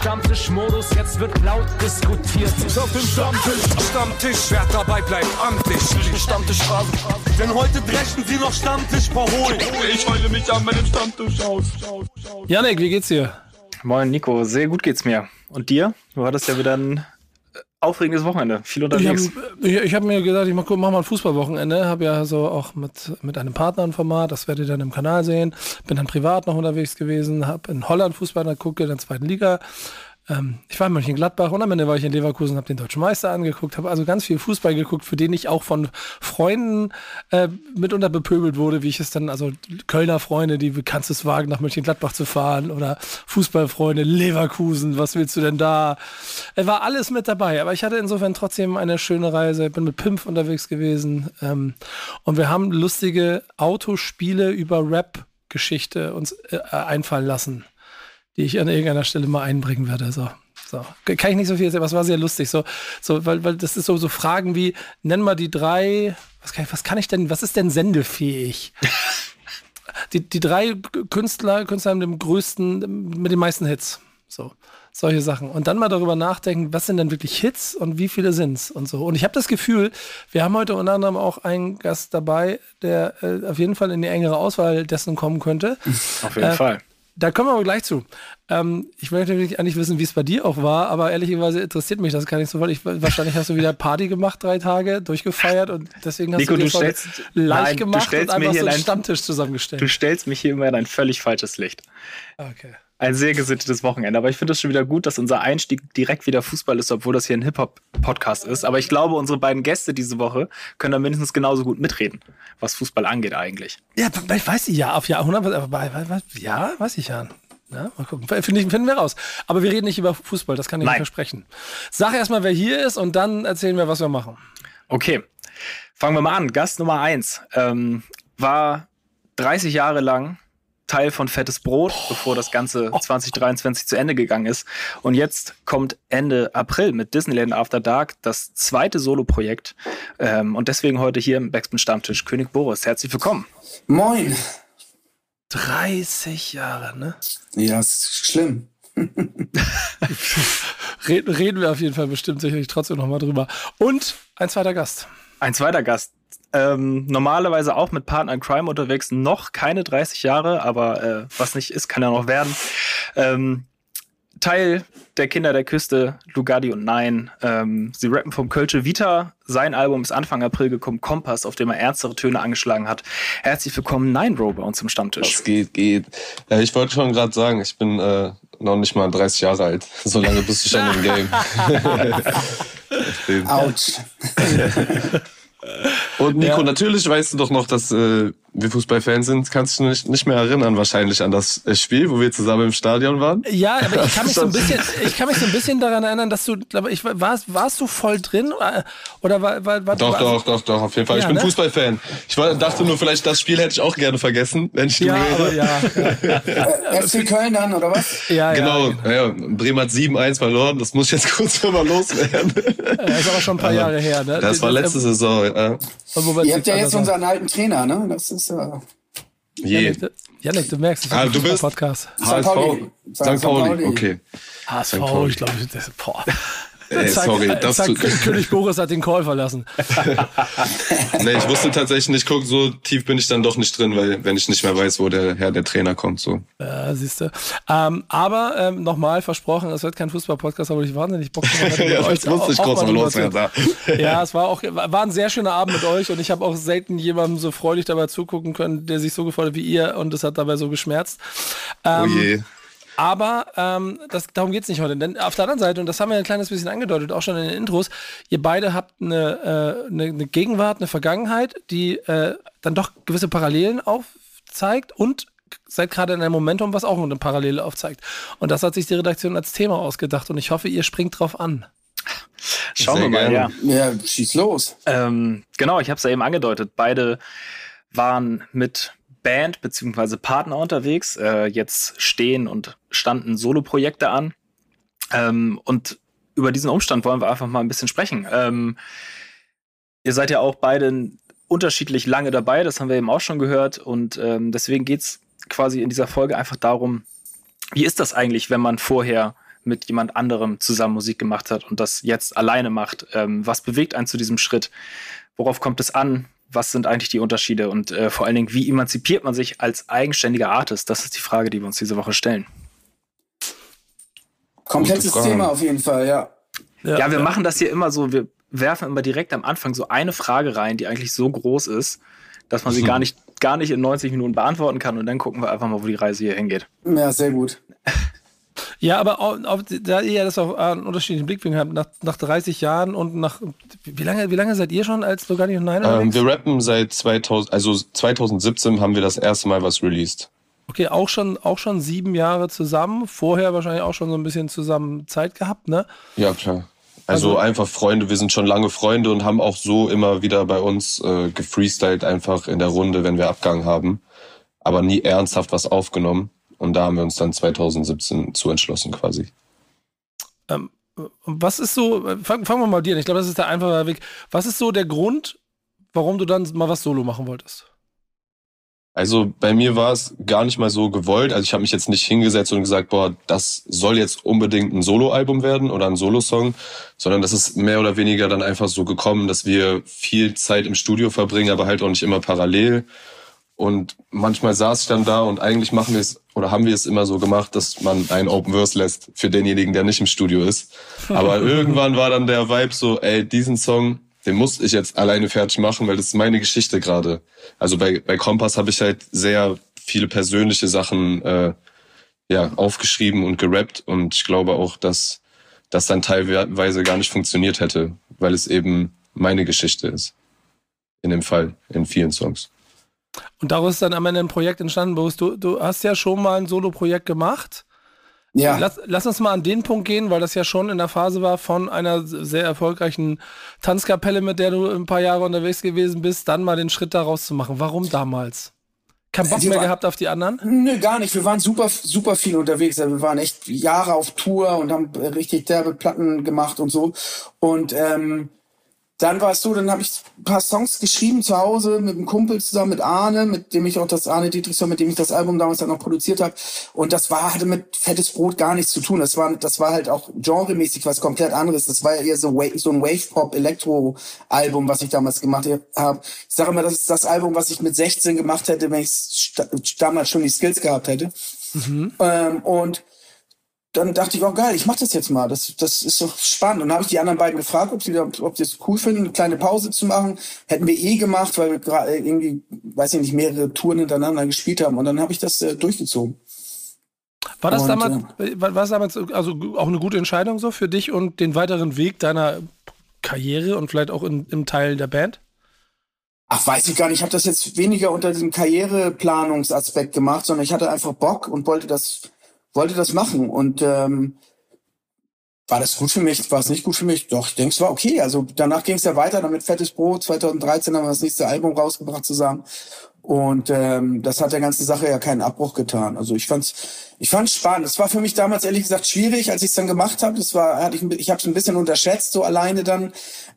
Stammtischmodus, jetzt wird laut diskutiert. Ist auf dem Stammtisch, wer dabei bleibt, amtlich. Stammtischphase, denn heute brechen sie noch Stammtisch verholen. Ich heule mich an meinem Stammtisch aus. Janik, wie geht's dir? Moin Nico, sehr gut geht's mir. Und dir? Du hattest ja wieder ein aufregendes Wochenende, viel unterwegs. Ich hab mir gesagt, ich mach mal ein Fußballwochenende. Habe ja so auch mit einem Partner ein Format, das werdet ihr dann im Kanal sehen. Bin dann privat noch unterwegs gewesen, habe in Holland Fußball geguckt, in der 2. Liga. Ich war in Mönchengladbach und am Ende war ich in Leverkusen, habe den Deutschen Meister angeguckt, habe also ganz viel Fußball geguckt, für den ich auch von Freunden mitunter bepöbelt wurde, wie ich es dann, also Kölner Freunde, die kannst es wagen, nach Mönchengladbach zu fahren, oder Fußballfreunde, Leverkusen, was willst du denn da? War alles mit dabei, aber ich hatte insofern trotzdem eine schöne Reise, bin mit Pimpf unterwegs gewesen und wir haben lustige Autospiele über Rap-Geschichte uns einfallen lassen, die ich an irgendeiner Stelle mal einbringen werde. So. Kann ich nicht so viel erzählen, aber es war sehr lustig. Weil das ist so Fragen wie, nenn mal die 3, was kann ich denn, was ist denn sendefähig? die 3 Künstler mit dem größten, mit den meisten Hits. So. Solche Sachen. Und dann mal darüber nachdenken, was sind denn wirklich Hits und wie viele sind's und so. Und ich habe das Gefühl, wir haben heute unter anderem auch einen Gast dabei, der auf jeden Fall in die engere Auswahl dessen kommen könnte. Auf jeden Fall. Da kommen wir aber gleich zu. Ich möchte natürlich eigentlich wissen, wie es bei dir auch war, aber ehrlicherweise interessiert mich das gar nicht so, weil wahrscheinlich hast du wieder Party gemacht, 3 Tage, durchgefeiert und deswegen hast Nico, du dir leicht gemacht und einfach so einen Stammtisch zusammengestellt. Du stellst mich hier immer in ein völlig falsches Licht. Okay. Ein sehr gesittetes Wochenende. Aber ich finde es schon wieder gut, dass unser Einstieg direkt wieder Fußball ist, obwohl das hier ein Hip-Hop-Podcast ist. Aber ich glaube, unsere beiden Gäste diese Woche können da mindestens genauso gut mitreden, was Fußball angeht eigentlich. Ja, weiß ich ja, auf Jahr 100%. Ja, weiß ich ja. Ja, mal gucken. Finden wir raus. Aber wir reden nicht über Fußball, das kann ich nicht versprechen. Sag erstmal, wer hier ist und dann erzählen wir, was wir machen. Okay, fangen wir mal an. Gast Nummer 1 war 30 Jahre lang Teil von Fettes Brot, bevor das Ganze 2023 zu Ende gegangen ist. Und jetzt kommt Ende April mit Disneyland After Dark das 2. Solo-Projekt. Und deswegen heute hier im Backspin Stammtisch König Boris. Herzlich willkommen. Moin. 30 Jahre, ne? Ja, ist schlimm. Reden wir auf jeden Fall bestimmt sicherlich trotzdem noch mal drüber. Und ein zweiter Gast. Ein zweiter Gast. Normalerweise auch mit Partner in Crime unterwegs, noch keine 30 Jahre, aber was nicht ist, kann ja noch werden. Teil der Kinder der Küste, Lugardi und Nein. Sie rappen vom Kölsche Vita. Sein Album ist Anfang April gekommen, Kompass, auf dem er ernstere Töne angeschlagen hat. Herzlich willkommen, Nine Bro, bei uns im Stammtisch. Was geht. Ich wollte schon gerade sagen, ich bin noch nicht mal 30 Jahre alt. So lange bist du schon im Game. Autsch. Und Nico, natürlich weißt du doch noch, dass wir Fußballfans sind. Kannst du nicht mehr erinnern wahrscheinlich an das Spiel, wo wir zusammen im Stadion waren? Ja, aber ich kann mich so ein bisschen daran erinnern, dass du, glaube ich, warst du voll drin oder war Doch, auf jeden Fall. Ja, ich bin Fußballfan. Ich dachte nur, vielleicht das Spiel hätte ich auch gerne vergessen, wenn ich drüber rede. FC Köln dann, oder was? Ja, genau. Ja. Bremen hat 7-1 verloren. Das muss ich jetzt kurz mal loswerden. Das ist aber schon ein paar Jahre her, ne? Das war letzte Saison, ja. Ihr habt ja jetzt unseren alten Trainer, ne? Das ist Janik, du merkst, es ist ein Podcast. HSV. St. Pauli. Okay. HSV, ich glaube, sorry. König Boris hat den Call verlassen. Nee, ich wusste tatsächlich nicht, guck, so tief bin ich dann doch nicht drin, weil wenn ich nicht mehr weiß, wo der Trainer kommt. So. Siehst du. Aber nochmal versprochen, es wird kein Fußball-Podcast, aber ich wahnsinnig Bock drauf. Ja, das musste ich kurz mal loswerden. Ja, es war ein sehr schöner Abend mit euch und ich habe auch selten jemandem so freudig dabei zugucken können, der sich so gefreut hat wie ihr und es hat dabei so geschmerzt. Oh je. Aber darum geht es nicht heute. Denn auf der anderen Seite, und das haben wir ein kleines bisschen angedeutet, auch schon in den Intros, ihr beide habt eine Gegenwart, eine Vergangenheit, die dann doch gewisse Parallelen aufzeigt und seid gerade in einem Momentum, was auch eine Parallele aufzeigt. Und das hat sich die Redaktion als Thema ausgedacht und ich hoffe, ihr springt drauf an. Schauen wir mal, ja. Ja, schieß los. Genau, ich habe es ja eben angedeutet. Beide waren mit Band bzw. Partner unterwegs. Jetzt standen Solo-Projekte an. Und über diesen Umstand wollen wir einfach mal ein bisschen sprechen. Ihr seid ja auch beide unterschiedlich lange dabei, das haben wir eben auch schon gehört. Und deswegen geht's quasi in dieser Folge einfach darum, wie ist das eigentlich, wenn man vorher mit jemand anderem zusammen Musik gemacht hat und das jetzt alleine macht. Was bewegt einen zu diesem Schritt? Worauf kommt es an? Was sind eigentlich die Unterschiede? Und vor allen Dingen, wie emanzipiert man sich als eigenständiger Artist? Das ist die Frage, die wir uns diese Woche stellen. Komplettes Thema auf jeden Fall, ja. Ja, wir machen das hier immer so, wir werfen immer direkt am Anfang so eine Frage rein, die eigentlich so groß ist, dass man sie gar nicht in 90 Minuten beantworten kann und dann gucken wir einfach mal, wo die Reise hier hingeht. Ja, sehr gut. Ja, aber da ihr das auf einen unterschiedlichen Blickwinkel habt, nach 30 Jahren und wie lange seid ihr schon als Logani und Nein? Wir rappen seit 2017 haben wir das erste Mal was released. Okay, auch schon 7 Jahre zusammen, vorher wahrscheinlich auch schon so ein bisschen zusammen Zeit gehabt, ne? Ja, klar. Also einfach Freunde, wir sind schon lange Freunde und haben auch so immer wieder bei uns gefreestylt, einfach in der Runde, wenn wir Abgang haben. Aber nie ernsthaft was aufgenommen. Und da haben wir uns dann 2017 zu entschlossen quasi. Was ist so, fangen wir mal dir an, ich glaube, das ist der einfache Weg. Was ist so der Grund, warum du dann mal was Solo machen wolltest? Also bei mir war es gar nicht mal so gewollt. Also ich habe mich jetzt nicht hingesetzt und gesagt, boah, das soll jetzt unbedingt ein Soloalbum werden oder ein Solosong, sondern das ist mehr oder weniger dann einfach so gekommen, dass wir viel Zeit im Studio verbringen, aber halt auch nicht immer parallel. Und manchmal saß ich dann da und eigentlich haben wir es immer so gemacht, dass man einen Open Verse lässt für denjenigen, der nicht im Studio ist. Aber irgendwann war dann der Vibe so, ey, diesen Song, den muss ich jetzt alleine fertig machen, weil das ist meine Geschichte gerade. Also bei Kompass habe ich halt sehr viele persönliche Sachen aufgeschrieben und gerappt und ich glaube auch, dass das dann teilweise gar nicht funktioniert hätte, weil es eben meine Geschichte ist. In dem Fall, in vielen Songs. Und daraus ist dann am Ende ein Projekt entstanden, Boris. Du hast ja schon mal ein Solo-Projekt gemacht. Ja. Lass uns mal an den Punkt gehen, weil das ja schon in der Phase war von einer sehr erfolgreichen Tanzkapelle, mit der du ein paar Jahre unterwegs gewesen bist, dann mal den Schritt daraus zu machen. Warum damals? Kein Bock mehr gehabt auf die anderen? Nö, gar nicht. Wir waren super viel unterwegs. Wir waren echt Jahre auf Tour und haben richtig derbe Platten gemacht und so. Und dann war es so, dann habe ich ein paar Songs geschrieben zu Hause mit einem Kumpel zusammen, mit Arne, mit dem ich auch Arne Dietrichson, mit dem ich das Album damals dann noch produziert habe. Und das hatte mit Fettes Brot gar nichts zu tun. Das war halt auch genremäßig was komplett anderes. Das war ja eher so ein Wave-Pop-Elektro-Album, was ich damals gemacht habe. Ich sage immer, das ist das Album, was ich mit 16 gemacht hätte, wenn ich damals schon die Skills gehabt hätte. Mhm. Und dann dachte ich, oh geil, ich mach das jetzt mal. Das ist so spannend. Und dann habe ich die anderen beiden gefragt, ob die das cool finden, eine kleine Pause zu machen. Hätten wir gemacht, weil wir gerade irgendwie, weiß ich nicht, mehrere Touren hintereinander gespielt haben. Und dann habe ich das durchgezogen. War das damals also auch eine gute Entscheidung so für dich und den weiteren Weg deiner Karriere und vielleicht auch im Teil der Band? Ach, weiß ich gar nicht. Ich habe das jetzt weniger unter diesem Karriereplanungsaspekt gemacht, sondern ich hatte einfach Bock und wollte das machen. Und war das gut für mich? War es nicht gut für mich? Doch, ich denke, es war okay. Also danach ging es ja weiter, dann mit Fettes Brot. 2013 haben wir das nächste Album rausgebracht zusammen. Und das hat der ganzen Sache ja keinen Abbruch getan. Also ich fand's spannend. Es war für mich damals ehrlich gesagt schwierig, als ich es dann gemacht habe. Ich habe es ein bisschen unterschätzt, so alleine dann.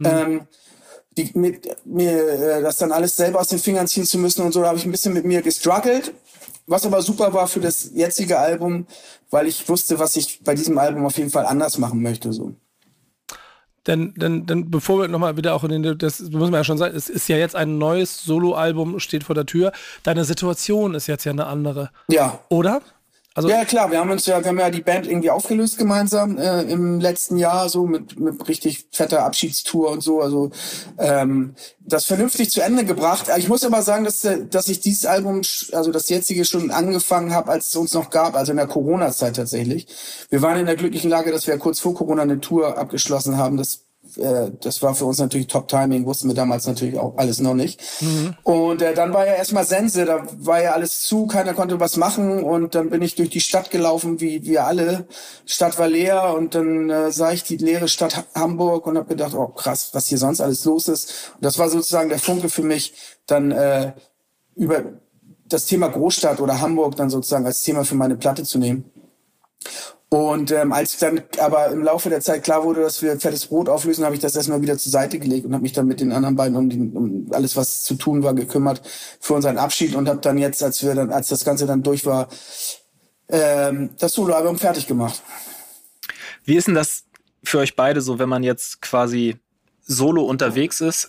Das dann alles selber aus den Fingern ziehen zu müssen und so, da habe ich ein bisschen mit mir gestruggelt. Was aber super war für das jetzige Album, weil ich wusste, was ich bei diesem Album auf jeden Fall anders machen möchte. So. Denn bevor wir nochmal wieder auch das muss man ja schon sagen, es ist ja jetzt ein neues Soloalbum, steht vor der Tür. Deine Situation ist jetzt ja eine andere. Ja. Oder? Also ja, klar, wir haben ja die Band irgendwie aufgelöst gemeinsam im letzten Jahr, so mit richtig fetter Abschiedstour und so, also das vernünftig zu Ende gebracht. Ich muss aber sagen, dass ich dieses Album, also das jetzige, schon angefangen habe, als es uns noch gab, also in der Corona-Zeit tatsächlich. Wir waren in der glücklichen Lage, dass wir kurz vor Corona eine Tour abgeschlossen haben. Das war für uns natürlich Top-Timing, wussten wir damals natürlich auch alles noch nicht. Mhm. Und dann war ja erstmal Sense, da war ja alles zu, keiner konnte was machen und dann bin ich durch die Stadt gelaufen, wie wir alle. Die Stadt war leer und dann sah ich die leere Stadt Hamburg und habe gedacht, oh krass, was hier sonst alles los ist. Und das war sozusagen der Funke für mich, dann über das Thema Großstadt oder Hamburg dann sozusagen als Thema für meine Platte zu nehmen. Und als dann aber im Laufe der Zeit klar wurde, dass wir Fettes Brot auflösen, habe ich das erstmal wieder zur Seite gelegt und habe mich dann mit den anderen beiden um alles, was zu tun war, gekümmert für unseren Abschied und habe dann jetzt, als das Ganze dann durch war, das Soloalbum fertig gemacht. Wie ist denn das für euch beide so, wenn man jetzt quasi solo unterwegs ist?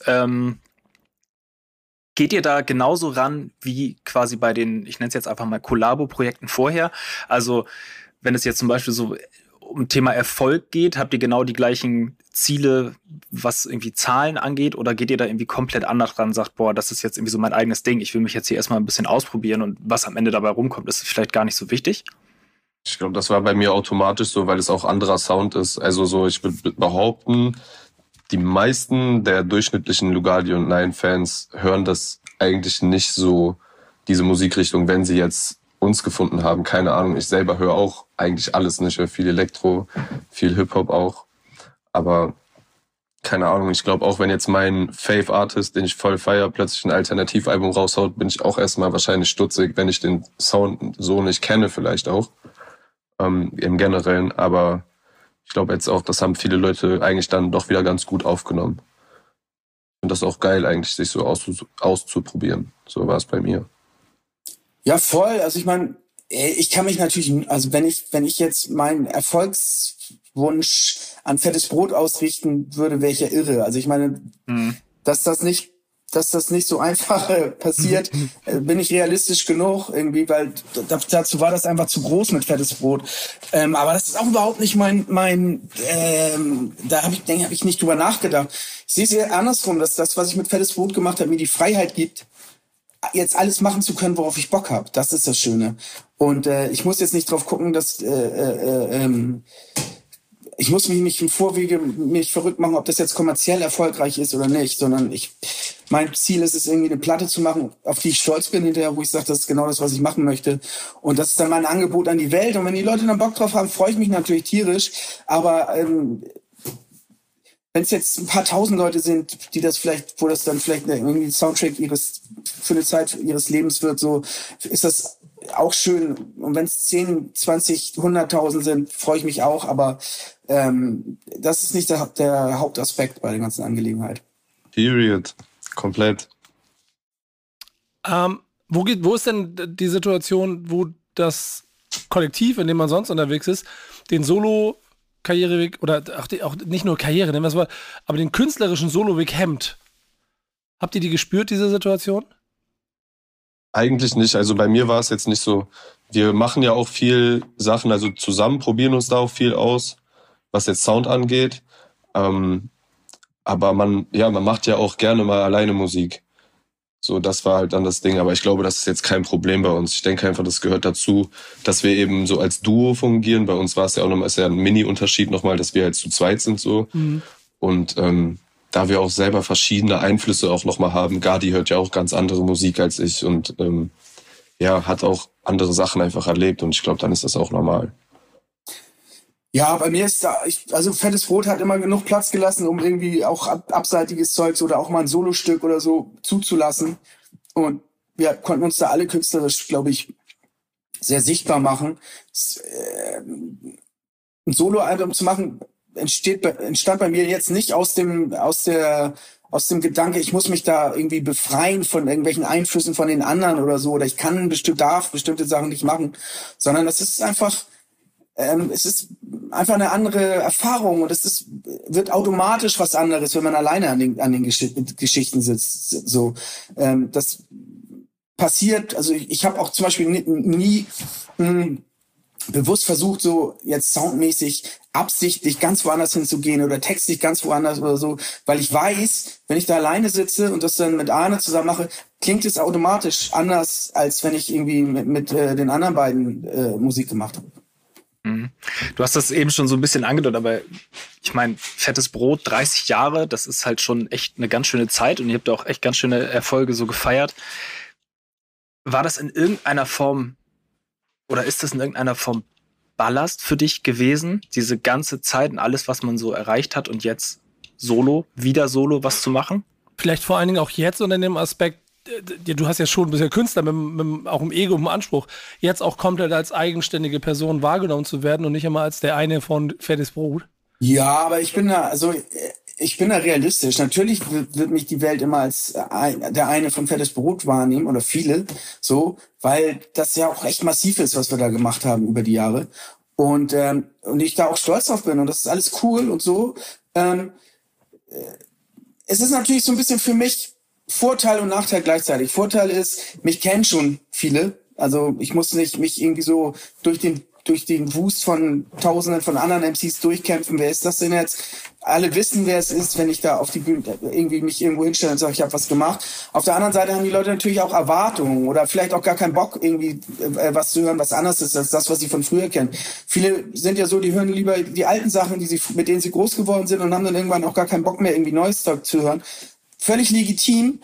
Geht ihr da genauso ran wie quasi bei den, ich nenne es jetzt einfach mal Kollabo-Projekten vorher? Also wenn es jetzt zum Beispiel so um Thema Erfolg geht, habt ihr genau die gleichen Ziele, was irgendwie Zahlen angeht, oder geht ihr da irgendwie komplett anders ran, sagt, boah, das ist jetzt irgendwie so mein eigenes Ding, ich will mich jetzt hier erstmal ein bisschen ausprobieren und was am Ende dabei rumkommt, ist vielleicht gar nicht so wichtig? Ich glaube, das war bei mir automatisch so, weil es auch anderer Sound ist. Also so, ich würde behaupten, die meisten der durchschnittlichen Lugardi und Nine-Fans hören das eigentlich nicht so, diese Musikrichtung, wenn sie jetzt uns gefunden haben. Keine Ahnung, ich selber höre auch eigentlich alles nicht. Ich höre viel Elektro, viel Hip-Hop auch. Aber keine Ahnung, ich glaube auch, wenn jetzt mein Fave-Artist, den ich voll feiere, plötzlich ein Alternativalbum raushaut, bin ich auch erstmal wahrscheinlich stutzig, wenn ich den Sound so nicht kenne vielleicht auch. Im Generellen. Aber ich glaube jetzt auch, das haben viele Leute eigentlich dann doch wieder ganz gut aufgenommen. Und das ist auch geil eigentlich, sich so auszuprobieren. So war es bei mir. Ja, voll. Also ich meine, ich kann mich natürlich, also wenn ich jetzt meinen Erfolgswunsch an fettes Brot ausrichten würde, wäre ich ja irre. Also ich meine, dass das nicht so einfach passiert, bin ich realistisch genug irgendwie, weil dazu war das einfach zu groß mit fettes Brot. Aber das ist auch überhaupt nicht da habe ich nicht drüber nachgedacht. Ich sehe es eher andersrum, dass das, was ich mit fettes Brot gemacht habe, mir die Freiheit gibt, jetzt alles machen zu können, worauf ich Bock habe. Das ist das Schöne. Und ich muss jetzt nicht drauf gucken, dass ich muss mich nicht im Vorwege verrückt machen, ob das jetzt kommerziell erfolgreich ist oder nicht, sondern mein Ziel ist es, irgendwie eine Platte zu machen, auf die ich stolz bin hinterher, wo ich sage, das ist genau das, was ich machen möchte. Und das ist dann mein Angebot an die Welt. Und wenn die Leute dann Bock drauf haben, freue ich mich natürlich tierisch. Aber wenn es jetzt ein paar tausend Leute sind, wo das dann vielleicht irgendwie ein Soundtrack für eine Zeit ihres Lebens wird, so ist das auch schön. Und wenn es 10, 20, 100.000 sind, freue ich mich auch. Aber das ist nicht der Hauptaspekt bei der ganzen Angelegenheit. Period. Komplett. Wo ist denn die Situation, wo das Kollektiv, in dem man sonst unterwegs ist, den Solo-Karriereweg oder auch nicht nur Karriere, nennen wir es mal, aber den künstlerischen Soloweg hemmt? Habt ihr die gespürt, diese Situation? Eigentlich nicht. Also bei mir war es jetzt nicht so. Wir machen ja auch viel Sachen, also zusammen probieren uns da auch viel aus, was jetzt Sound angeht. Aber man macht ja auch gerne mal alleine Musik. So, das war halt dann das Ding. Aber ich glaube, das ist jetzt kein Problem bei uns. Ich denke einfach, das gehört dazu, dass wir eben so als Duo fungieren. Bei uns war es ja auch nochmal, ist ja ein Mini-Unterschied nochmal, dass wir halt zu zweit sind so. Mhm. Und da wir auch selber verschiedene Einflüsse auch nochmal haben. Gardi hört ja auch ganz andere Musik als ich und hat auch andere Sachen einfach erlebt. Und ich glaube, dann ist das auch normal. Ja, bei mir ist also fettes Brot hat immer genug Platz gelassen, um irgendwie auch abseitiges Zeugs oder auch mal ein Solostück oder so zuzulassen. Und wir konnten uns da alle künstlerisch, glaube ich, sehr sichtbar machen. Ein Soloalbum zu machen, entstand bei mir jetzt nicht aus dem Gedanke, ich muss mich da irgendwie befreien von irgendwelchen Einflüssen von den anderen oder so, oder ich darf bestimmte Sachen nicht machen, sondern das ist einfach, es ist einfach eine andere Erfahrung und wird automatisch was anderes, wenn man alleine an den Geschichten sitzt. So, das passiert. Also ich habe auch zum Beispiel nie bewusst versucht, so jetzt soundmäßig absichtlich ganz woanders hinzugehen oder textlich ganz woanders oder so, weil ich weiß, wenn ich da alleine sitze und das dann mit Arne zusammen mache, klingt es automatisch anders, als wenn ich irgendwie mit den anderen beiden Musik gemacht habe. Du hast das eben schon so ein bisschen angedeutet, aber ich meine, fettes Brot, 30 Jahre, das ist halt schon echt eine ganz schöne Zeit und ihr habt auch echt ganz schöne Erfolge so gefeiert. War das in irgendeiner Form oder ist das in irgendeiner Form Ballast für dich gewesen, diese ganze Zeit und alles, was man so erreicht hat und jetzt wieder Solo was zu machen? Vielleicht vor allen Dingen auch jetzt unter dem Aspekt, du hast ja schon bisher Künstler mit auch im Ego, im Anspruch, jetzt auch komplett als eigenständige Person wahrgenommen zu werden und nicht immer als der eine von fettes Brot. Ja, aber ich bin da realistisch. Natürlich wird mich die Welt immer als der eine von fettes Brot wahrnehmen oder viele, so, weil das ja auch echt massiv ist, was wir da gemacht haben über die Jahre. Und ich da auch stolz drauf bin und das ist alles cool und so. Es ist natürlich so ein bisschen für mich Vorteil und Nachteil gleichzeitig. Vorteil ist, mich kennen schon viele. Also ich muss nicht mich irgendwie so durch den Wust von Tausenden von anderen MCs durchkämpfen. Wer ist das denn jetzt? Alle wissen, wer es ist, wenn ich da auf die Bühne irgendwie mich irgendwo hinstelle und sage, ich habe was gemacht. Auf der anderen Seite haben die Leute natürlich auch Erwartungen oder vielleicht auch gar keinen Bock, irgendwie was zu hören, was anders ist als das, was sie von früher kennen. Viele sind ja so, die hören lieber die alten Sachen, mit denen sie groß geworden sind und haben dann irgendwann auch gar keinen Bock mehr, irgendwie neues Zeug zu hören. Völlig legitim.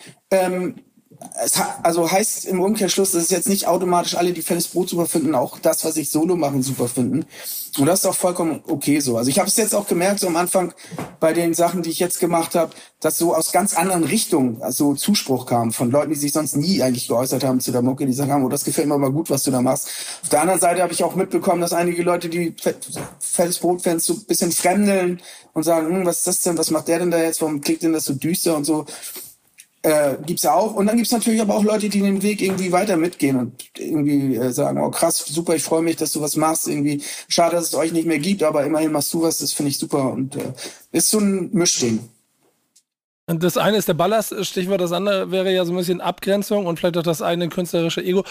Also heißt im Umkehrschluss, dass es jetzt nicht automatisch alle, die Fettes Brot super finden, auch das, was ich solo machen, super finden. Und das ist auch vollkommen okay so. Also ich habe es jetzt auch gemerkt, so am Anfang bei den Sachen, die ich jetzt gemacht habe, dass so aus ganz anderen Richtungen also Zuspruch kam von Leuten, die sich sonst nie eigentlich geäußert haben zu der Mucke, die gesagt haben, oh, das gefällt mir mal gut, was du da machst. Auf der anderen Seite habe ich auch mitbekommen, dass einige Leute, die Fettes Brot-Fans so ein bisschen fremdeln und sagen, was ist das denn, was macht der denn da jetzt, warum klingt denn das so düster und so. Gibt's ja auch. Und dann gibt's natürlich aber auch Leute, die den Weg irgendwie weiter mitgehen und irgendwie sagen, oh krass, super, ich freue mich, dass du was machst. Irgendwie schade, dass es euch nicht mehr gibt, aber immerhin machst du was, das finde ich super. Und ist so ein Mischding. Und das eine ist der Ballast, Stichwort, das andere wäre ja so ein bisschen Abgrenzung und vielleicht auch das eigene künstlerische Ego.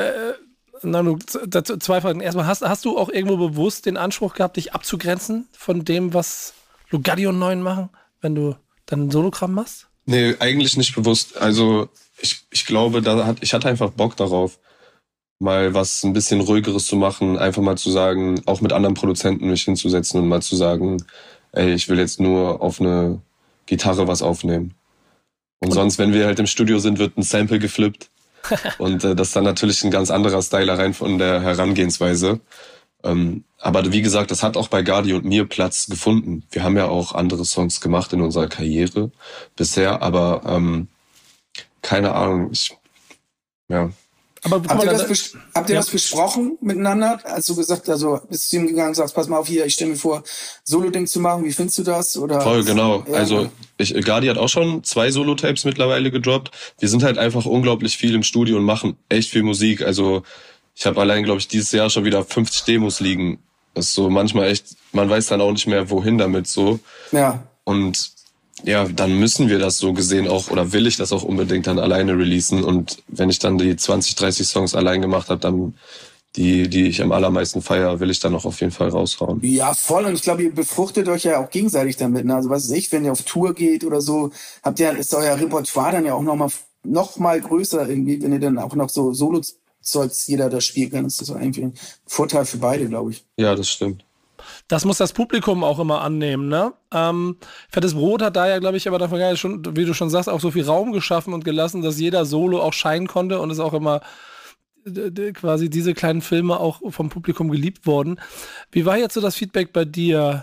Zwei Fragen. Erstmal, hast du auch irgendwo bewusst den Anspruch gehabt, dich abzugrenzen von dem, was Lugardi und Neun machen, wenn du dann Solokram machst? Nee, eigentlich nicht bewusst. Also ich glaube, ich hatte einfach Bock darauf, mal was ein bisschen ruhigeres zu machen, einfach mal zu sagen, auch mit anderen Produzenten mich hinzusetzen und mal zu sagen, ey, ich will jetzt nur auf eine Gitarre was aufnehmen. Und sonst, wenn wir halt im Studio sind, wird ein Sample geflippt. Und das ist dann natürlich ein ganz anderer Style rein von der Herangehensweise. Aber wie gesagt, das hat auch bei Gardi und mir Platz gefunden. Wir haben ja auch andere Songs gemacht in unserer Karriere bisher, aber keine Ahnung. Ja. Aber habt ihr das besprochen miteinander? Als du gesagt, also bist du ihm gegangen und sagst, pass mal auf hier, ich stelle mir vor, Solo-Ding zu machen, wie findest du das? Oder voll, genau. Ja, also Gardi hat auch schon 2 Solo-Tapes mittlerweile gedroppt. Wir sind halt einfach unglaublich viel im Studio und machen echt viel Musik. Also ich habe allein, glaube ich, dieses Jahr schon wieder 50 Demos liegen. Das ist so manchmal echt, man weiß dann auch nicht mehr, wohin damit so. Ja. Und ja, dann müssen wir das so gesehen auch, oder will ich das auch unbedingt dann alleine releasen. Und wenn ich dann die 20, 30 Songs allein gemacht habe, dann die ich am allermeisten feiere, will ich dann auch auf jeden Fall raushauen. Ja, voll. Und ich glaube, ihr befruchtet euch ja auch gegenseitig damit. Ne? Also was weiß ich, wenn ihr auf Tour geht oder so, ist euer Repertoire dann ja auch noch mal größer irgendwie, wenn ihr dann auch noch so Solo-Zeugs jeder da spielen kann. Das ist eigentlich ein Vorteil für beide, glaube ich. Ja, das stimmt. Das muss das Publikum auch immer annehmen, ne? Fettes Brot hat da ja, glaube ich, aber davon schon, wie du schon sagst, auch so viel Raum geschaffen und gelassen, dass jeder Solo auch scheinen konnte und es auch immer quasi diese kleinen Filme auch vom Publikum geliebt wurden. Wie war jetzt so das Feedback bei dir,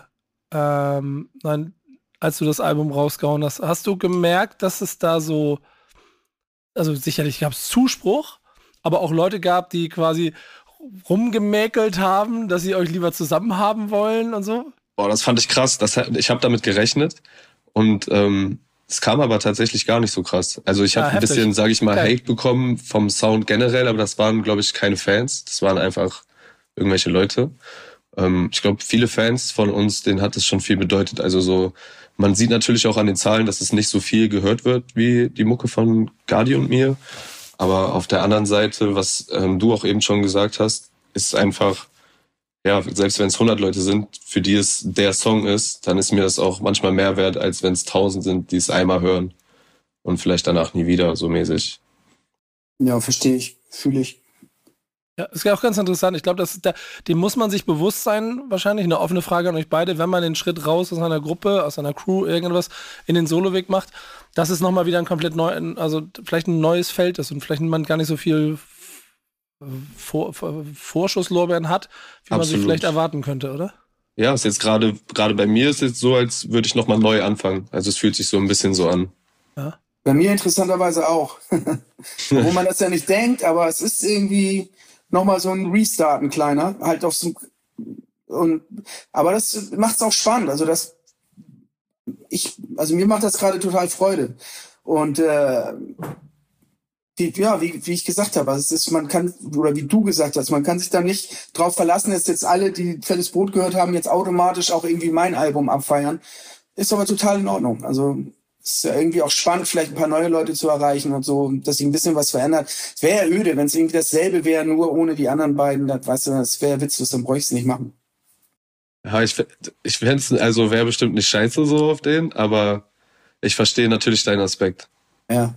als du das Album rausgehauen hast? Hast du gemerkt, dass es da so, also sicherlich gab es Zuspruch, aber auch Leute gab, die quasi rumgemäkelt haben, dass sie euch lieber zusammen haben wollen und so? Boah, das fand ich krass. Ich habe damit gerechnet und es kam aber tatsächlich gar nicht so krass. Also ich habe ein bisschen, sage ich mal, Hate bekommen vom Sound generell, aber das waren, glaube ich, keine Fans. Das waren einfach irgendwelche Leute. Ich glaube, viele Fans von uns, denen hat es schon viel bedeutet. Also so, man sieht natürlich auch an den Zahlen, dass es nicht so viel gehört wird wie die Mucke von Gardi und mir. Aber auf der anderen Seite, was du auch eben schon gesagt hast, ist einfach, ja, selbst wenn es 100 Leute sind, für die es der Song ist, dann ist mir das auch manchmal mehr wert, als wenn es 1000 sind, die es einmal hören und vielleicht danach nie wieder, so mäßig. Ja, verstehe ich, fühle ich. Ja, ist ja auch ganz interessant. Ich glaube, dem muss man sich bewusst sein, wahrscheinlich eine offene Frage an euch beide, wenn man den Schritt raus aus einer Gruppe, aus einer Crew, irgendwas in den Soloweg macht, dass es nochmal wieder ein komplett also vielleicht ein neues Feld ist und vielleicht man gar nicht so viel Vorschusslorbeeren hat, wie man sich vielleicht erwarten könnte, oder? Ja, ist jetzt gerade bei mir ist jetzt so, als würde ich nochmal neu anfangen. Also es fühlt sich so ein bisschen so an. Ja. Bei mir interessanterweise auch. Wo man das ja nicht denkt, aber es ist irgendwie nochmal so ein Restart, ein kleiner, halt auf so aber das macht's auch spannend. Also mir macht das gerade total Freude. Und wie ich gesagt habe, also es ist, man kann, oder wie du gesagt hast, man kann sich da nicht drauf verlassen, dass jetzt alle, die Fettes Brot gehört haben, jetzt automatisch auch irgendwie mein Album abfeiern. Ist aber total in Ordnung. Also ist ja irgendwie auch spannend, vielleicht ein paar neue Leute zu erreichen und so, dass sich ein bisschen was verändert. Es wäre ja öde, wenn es irgendwie dasselbe wäre, nur ohne die anderen beiden. Das, weißt du, das wäre witzlos, dann bräuchte ich es nicht machen. Ja, ich fände es, also wäre bestimmt nicht scheiße so auf den, aber ich verstehe natürlich deinen Aspekt. Ja.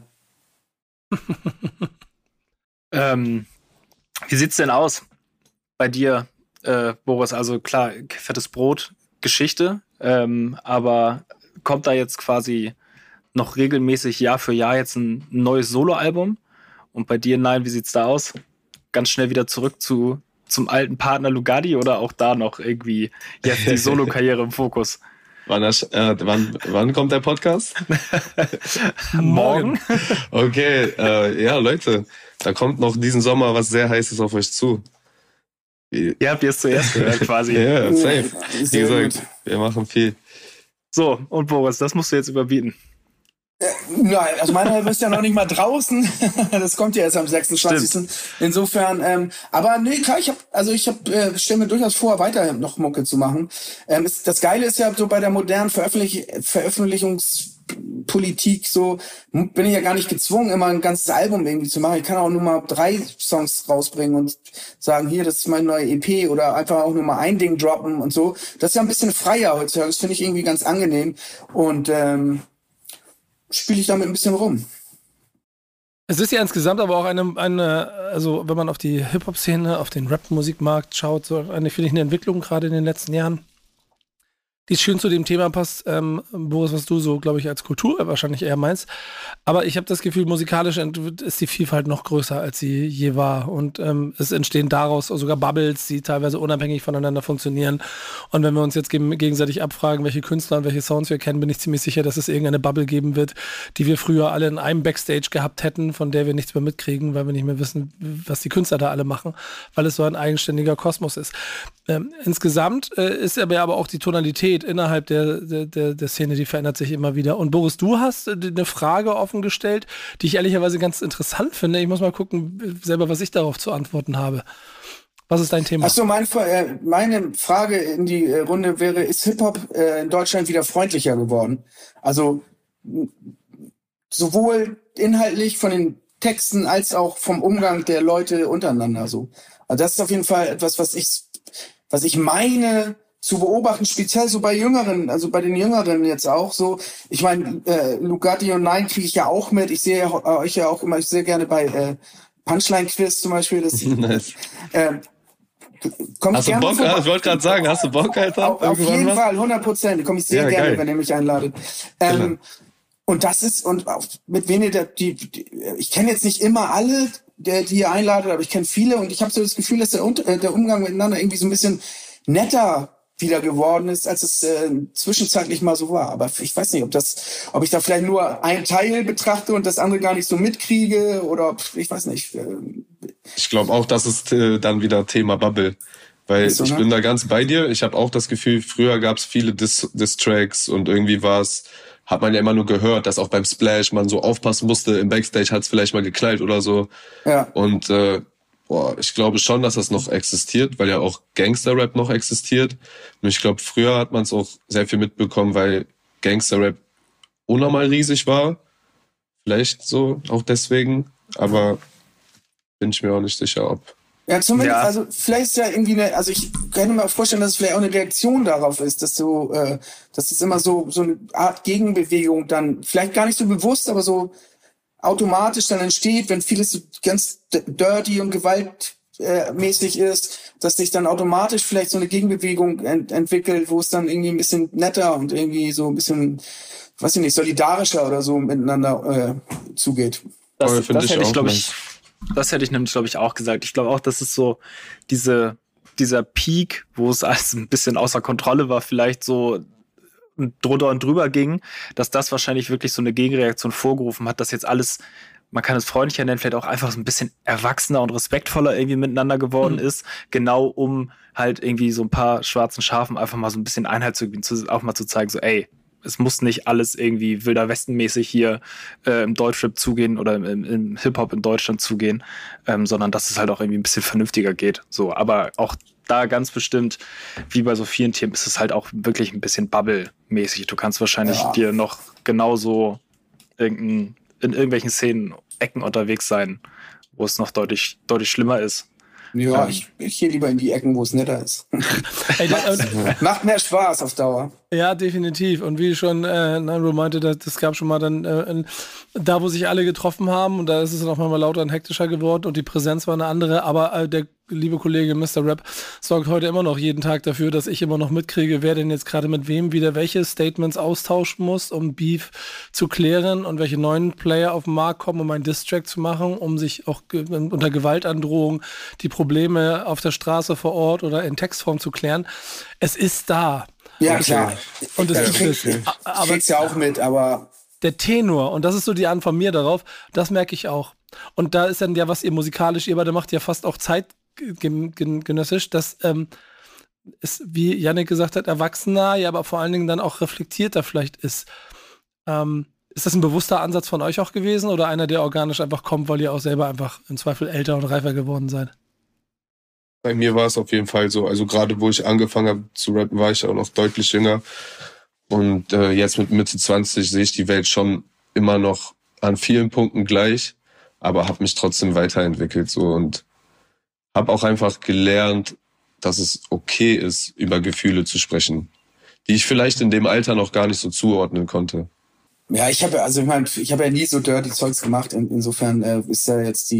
Wie sieht's denn aus bei dir, Boris? Also klar, Fettes Brot, Geschichte, aber kommt da jetzt quasi noch regelmäßig Jahr für Jahr jetzt ein neues Soloalbum? Und bei dir, nein, wie sieht's da aus? Ganz schnell wieder zurück zum alten Partner Lugardi oder auch da noch irgendwie jetzt die Solo-Karriere im Fokus? Wann kommt der Podcast? Morgen. Okay, ja, Leute, da kommt noch diesen Sommer was sehr Heißes auf euch zu. Ihr habt es zuerst gehört quasi. Ja, safe. Wie Sehr gesagt, wir machen viel. So, und Boris, das musst du jetzt überbieten. Nein, also mein Album ist ja noch nicht mal draußen. Das kommt ja erst am 26. Stimmt. Insofern, aber nee, klar, ich stelle mir durchaus vor, weiter noch Mucke zu machen. Das Geile ist ja so bei der modernen Veröffentlichungspolitik so, bin ich ja gar nicht gezwungen, immer ein ganzes Album irgendwie zu machen. Ich kann auch nur mal 3 Songs rausbringen und sagen, hier, das ist meine neue EP oder einfach auch nur mal ein Ding droppen und so. Das ist ja ein bisschen freier heutzutage. Das finde ich irgendwie ganz angenehm und spiele ich damit ein bisschen rum. Es ist ja insgesamt aber auch also wenn man auf die Hip-Hop-Szene, auf den Rap-Musikmarkt schaut, so finde ich eine Entwicklung gerade in den letzten Jahren, die schön zu dem Thema passt, Boris, was du so, glaube ich, als Kultur wahrscheinlich eher meinst. Aber ich habe das Gefühl, musikalisch ist die Vielfalt noch größer, als sie je war. Und es entstehen daraus sogar Bubbles, die teilweise unabhängig voneinander funktionieren. Und wenn wir uns jetzt gegenseitig abfragen, welche Künstler und welche Sounds wir kennen, bin ich ziemlich sicher, dass es irgendeine Bubble geben wird, die wir früher alle in einem Backstage gehabt hätten, von der wir nichts mehr mitkriegen, weil wir nicht mehr wissen, was die Künstler da alle machen, weil es so ein eigenständiger Kosmos ist. Insgesamt ist aber auch die Tonalität innerhalb der Szene, die verändert sich immer wieder. Und Boris, du hast eine Frage offen gestellt, die ich ehrlicherweise ganz interessant finde. Ich muss mal gucken, selber, was ich darauf zu antworten habe. Was ist dein Thema? Achso, meine Frage in die Runde wäre, ist Hip-Hop in Deutschland wieder freundlicher geworden? Also sowohl inhaltlich von den Texten als auch vom Umgang der Leute untereinander so. Also das ist auf jeden Fall etwas, was ich meine zu beobachten, speziell so bei Jüngeren, also bei den Jüngeren jetzt auch so. Ich meine, Lugardi und Nein kriege ich ja auch mit. Ich sehe euch ja auch immer sehr gerne bei Punchline-Quiz zum Beispiel. Das, Nice. Hast du Bock? Ich wollte gerade sagen, hast du Bock, Alter? Auf jeden Fall, 100%. Komme ich sehr gerne, geil. wenn ihr mich einladet. Und das ist, und auch mit wen ihr ich kenne jetzt nicht immer alle, die ihr einladet, aber ich kenne viele und ich habe so das Gefühl, dass der Umgang miteinander irgendwie so ein bisschen netter wieder geworden ist, als es zwischenzeitlich mal so war. Aber ich weiß nicht, ob ich da vielleicht nur einen Teil betrachte und das andere gar nicht so mitkriege oder ich weiß nicht. Ich glaube auch, das ist dann wieder Thema Bubble. Weil ich bin da ganz bei dir. Ich habe auch das Gefühl, früher gab es viele Diss-Tracks und irgendwie hat man ja immer nur gehört, dass auch beim Splash man so aufpassen musste. Im Backstage hat es vielleicht mal geknallt oder so. Ja. Und ich glaube schon, dass das noch existiert, weil ja auch Gangster-Rap noch existiert. Und ich glaube, früher hat man es auch sehr viel mitbekommen, weil Gangster-Rap unnormal riesig war. Vielleicht so auch deswegen. Aber bin ich mir auch nicht sicher, ob... Ja, zumindest, also vielleicht ist ja irgendwie also ich kann mir auch vorstellen, dass es vielleicht auch eine Reaktion darauf ist, dass dass es immer so eine Art Gegenbewegung dann, vielleicht gar nicht so bewusst, aber so automatisch dann entsteht, wenn vieles so ganz dirty und gewaltmäßig ist, dass sich dann automatisch vielleicht so eine Gegenbewegung entwickelt, wo es dann irgendwie ein bisschen netter und irgendwie so ein bisschen, weiß ich nicht, solidarischer oder so miteinander zugeht. Das hätte ich, glaube ich, das hätte ich nämlich, glaube ich, auch gesagt. Ich glaube auch, dass es so dieser Peak, wo es alles ein bisschen außer Kontrolle war, vielleicht so drunter und drüber ging, dass das wahrscheinlich wirklich so eine Gegenreaktion vorgerufen hat, dass jetzt alles, man kann es freundlicher nennen, vielleicht auch einfach so ein bisschen erwachsener und respektvoller irgendwie miteinander geworden ist, genau um halt irgendwie so ein paar schwarzen Schafen einfach mal so ein bisschen Einheit zu gewinnen, auch mal zu zeigen, so ey, es muss nicht alles irgendwie Wilder Westen-mäßig hier im Deutschrap zugehen oder im Hip-Hop in Deutschland zugehen, sondern dass es halt auch irgendwie ein bisschen vernünftiger geht. So, aber auch da ganz bestimmt, wie bei so vielen Themen, ist es halt auch wirklich ein bisschen Bubble-mäßig. Du kannst wahrscheinlich dir noch genauso in irgendwelchen Szenen, Ecken unterwegs sein, wo es noch deutlich schlimmer ist. Ja, ich gehe lieber in die Ecken, wo es netter ist. Macht mehr Spaß auf Dauer. Ja, definitiv. Und wie schon Nando meinte, das gab schon mal dann da, wo sich alle getroffen haben, und da ist es dann auch mal lauter und hektischer geworden und die Präsenz war eine andere, aber der liebe Kollege Mr. Rap sorgt heute immer noch jeden Tag dafür, dass ich immer noch mitkriege, wer denn jetzt gerade mit wem wieder welche Statements austauschen muss, um Beef zu klären und welche neuen Player auf den Markt kommen, um einen Distrack zu machen, um sich auch unter Gewaltandrohung die Probleme auf der Straße vor Ort oder in Textform zu klären. Es ist da. Ja, klar. Und das krieg's ja auch mit, aber der Tenor, und das ist so die Antwort von mir darauf, das merke ich auch. Und da ist dann ja, was ihr musikalisch, ihr beide macht ja fast auch zeitgenössisch, das ist, wie Yannick gesagt hat, erwachsener, ja, aber vor allen Dingen dann auch reflektierter vielleicht ist. Ist das ein bewusster Ansatz von euch auch gewesen oder einer, der organisch einfach kommt, weil ihr auch selber einfach im Zweifel älter und reifer geworden seid? Bei mir war es auf jeden Fall so. Also gerade wo ich angefangen habe zu rappen, war ich auch noch deutlich jünger. Und jetzt mit Mitte 20 sehe ich die Welt schon immer noch an vielen Punkten gleich, aber habe mich trotzdem weiterentwickelt so und habe auch einfach gelernt, dass es okay ist, über Gefühle zu sprechen, die ich vielleicht in dem Alter noch gar nicht so zuordnen konnte. Ja, ich habe ja nie so dirty Zeugs gemacht. Insofern ist da jetzt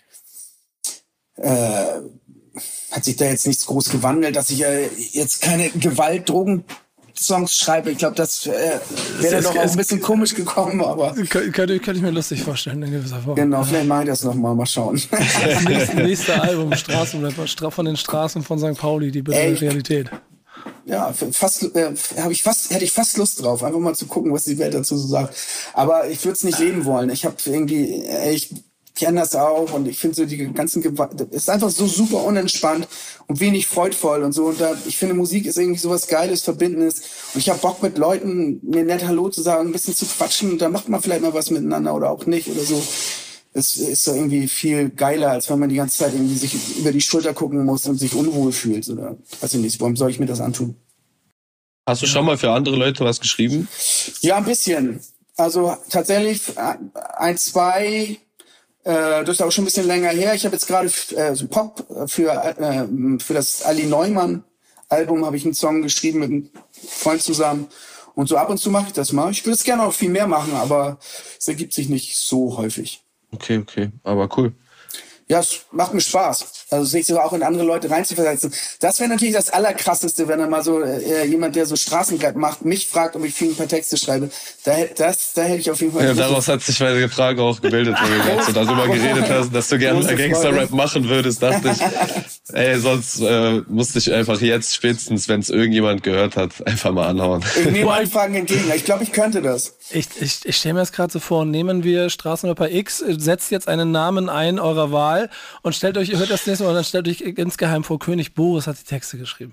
hat sich da jetzt nichts groß gewandelt, dass ich jetzt keine Gewalt-Drogen-Songs schreibe. Ich glaube, das wäre doch auch ein bisschen komisch gekommen, aber Könnte ich mir lustig vorstellen in gewisser Form. Genau, vielleicht mache ich das nochmal, mal schauen. Das nächste Album, Straßenrap, von den Straßen von St. Pauli, die bittere Realität. Ja, hätte ich fast Lust drauf, einfach mal zu gucken, was die Welt dazu so sagt. Aber ich würde es nicht leben wollen. Ich habe irgendwie, ich kenne das auch und ich finde so die ganzen Gewalt, ist einfach so super unentspannt und wenig freudvoll und so. Und ich finde, Musik ist irgendwie sowas Geiles, Verbindendes. Und ich habe Bock mit Leuten, mir nett Hallo zu sagen, ein bisschen zu quatschen und da macht man vielleicht mal was miteinander oder auch nicht oder so. Es ist so irgendwie viel geiler, als wenn man die ganze Zeit irgendwie sich über die Schulter gucken muss und sich unwohl fühlt. Oder weiß ich nicht, warum soll ich mir das antun? Hast du schon mal für andere Leute was geschrieben? Ja, ein bisschen. Also tatsächlich 1, 2, das ist auch schon ein bisschen länger her. Ich habe jetzt gerade so Pop für das Ali Neumann Album habe ich einen Song geschrieben mit einem Freund zusammen. Und so ab und zu mache ich das mal. Ich würde es gerne auch viel mehr machen, aber es ergibt sich nicht so häufig. Okay, aber cool. Ja, es macht mir Spaß. Also sich so auch in andere Leute reinzuversetzen. Das wäre natürlich das Allerkrasseste, wenn dann mal so jemand, der so Straßenrap macht, mich fragt, ob ich viel ein paar Texte schreibe. Da hätte ich auf jeden Fall... Ja, daraus hat sich meine Frage auch gebildet, wenn du so darüber geredet hast, dass du gerne Gangster-Rap machen würdest, dachte ich, ey, sonst musste ich einfach jetzt spätestens, wenn es irgendjemand gehört hat, einfach mal anhauen. Ich nehme Anfragen entgegen. Ich glaube, ich könnte das. Ich stelle mir das gerade so vor, nehmen wir Straßenrapper X, setzt jetzt einen Namen ein eurer Wahl und hört das nächste Mal und dann stellt euch insgeheim vor, König Boris hat die Texte geschrieben.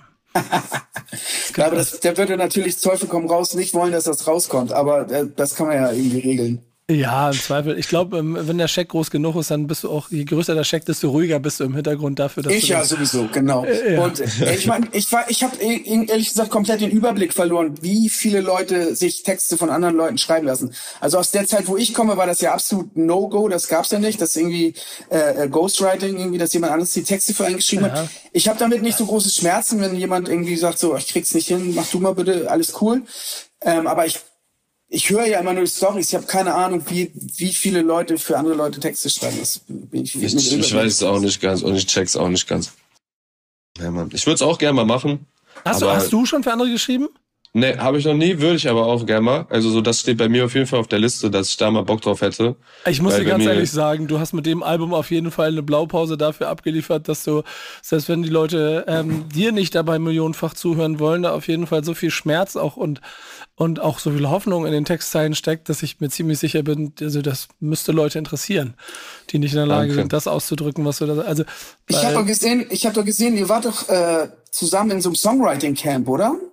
Ja, aber der würde natürlich Teufel komm raus nicht wollen, dass das rauskommt, aber das kann man ja irgendwie regeln. Ja, im Zweifel. Ich glaube, wenn der Scheck groß genug ist, dann bist du auch, je größer der Scheck, desto ruhiger bist du im Hintergrund dafür, dass ich ja sowieso, genau. Ja. Und ich meine, ich habe ehrlich gesagt komplett den Überblick verloren, wie viele Leute sich Texte von anderen Leuten schreiben lassen. Also aus der Zeit, wo ich komme, war das ja absolut No-Go, das gab's ja nicht, dass irgendwie Ghostwriting, irgendwie, dass jemand anderes die Texte für einen geschrieben hat. Ich habe damit nicht so große Schmerzen, wenn jemand irgendwie sagt, so, ich krieg's nicht hin, mach du mal bitte, alles cool. Aber ich höre ja immer nur Storys. Ich habe keine Ahnung, wie viele Leute für andere Leute Texte schreiben. Ich weiß es auch nicht ganz und ich check's auch nicht ganz. Ja, Mann. Ich würde es auch gerne mal machen. Hast du schon für andere geschrieben? Nee, habe ich noch nie, würde ich aber auch gerne mal. Also so, das steht bei mir auf jeden Fall auf der Liste, dass ich da mal Bock drauf hätte. Ich muss dir ganz ehrlich sagen, du hast mit dem Album auf jeden Fall eine Blaupause dafür abgeliefert, dass du, selbst wenn die Leute dir nicht dabei millionenfach zuhören wollen, da auf jeden Fall so viel Schmerz auch und auch so viel Hoffnung in den Textzeilen steckt, dass ich mir ziemlich sicher bin, also das müsste Leute interessieren, die nicht in der Lage sind, das auszudrücken, was du da... Also, ich habe doch gesehen, ihr wart doch zusammen in so einem Songwriting-Camp, oder?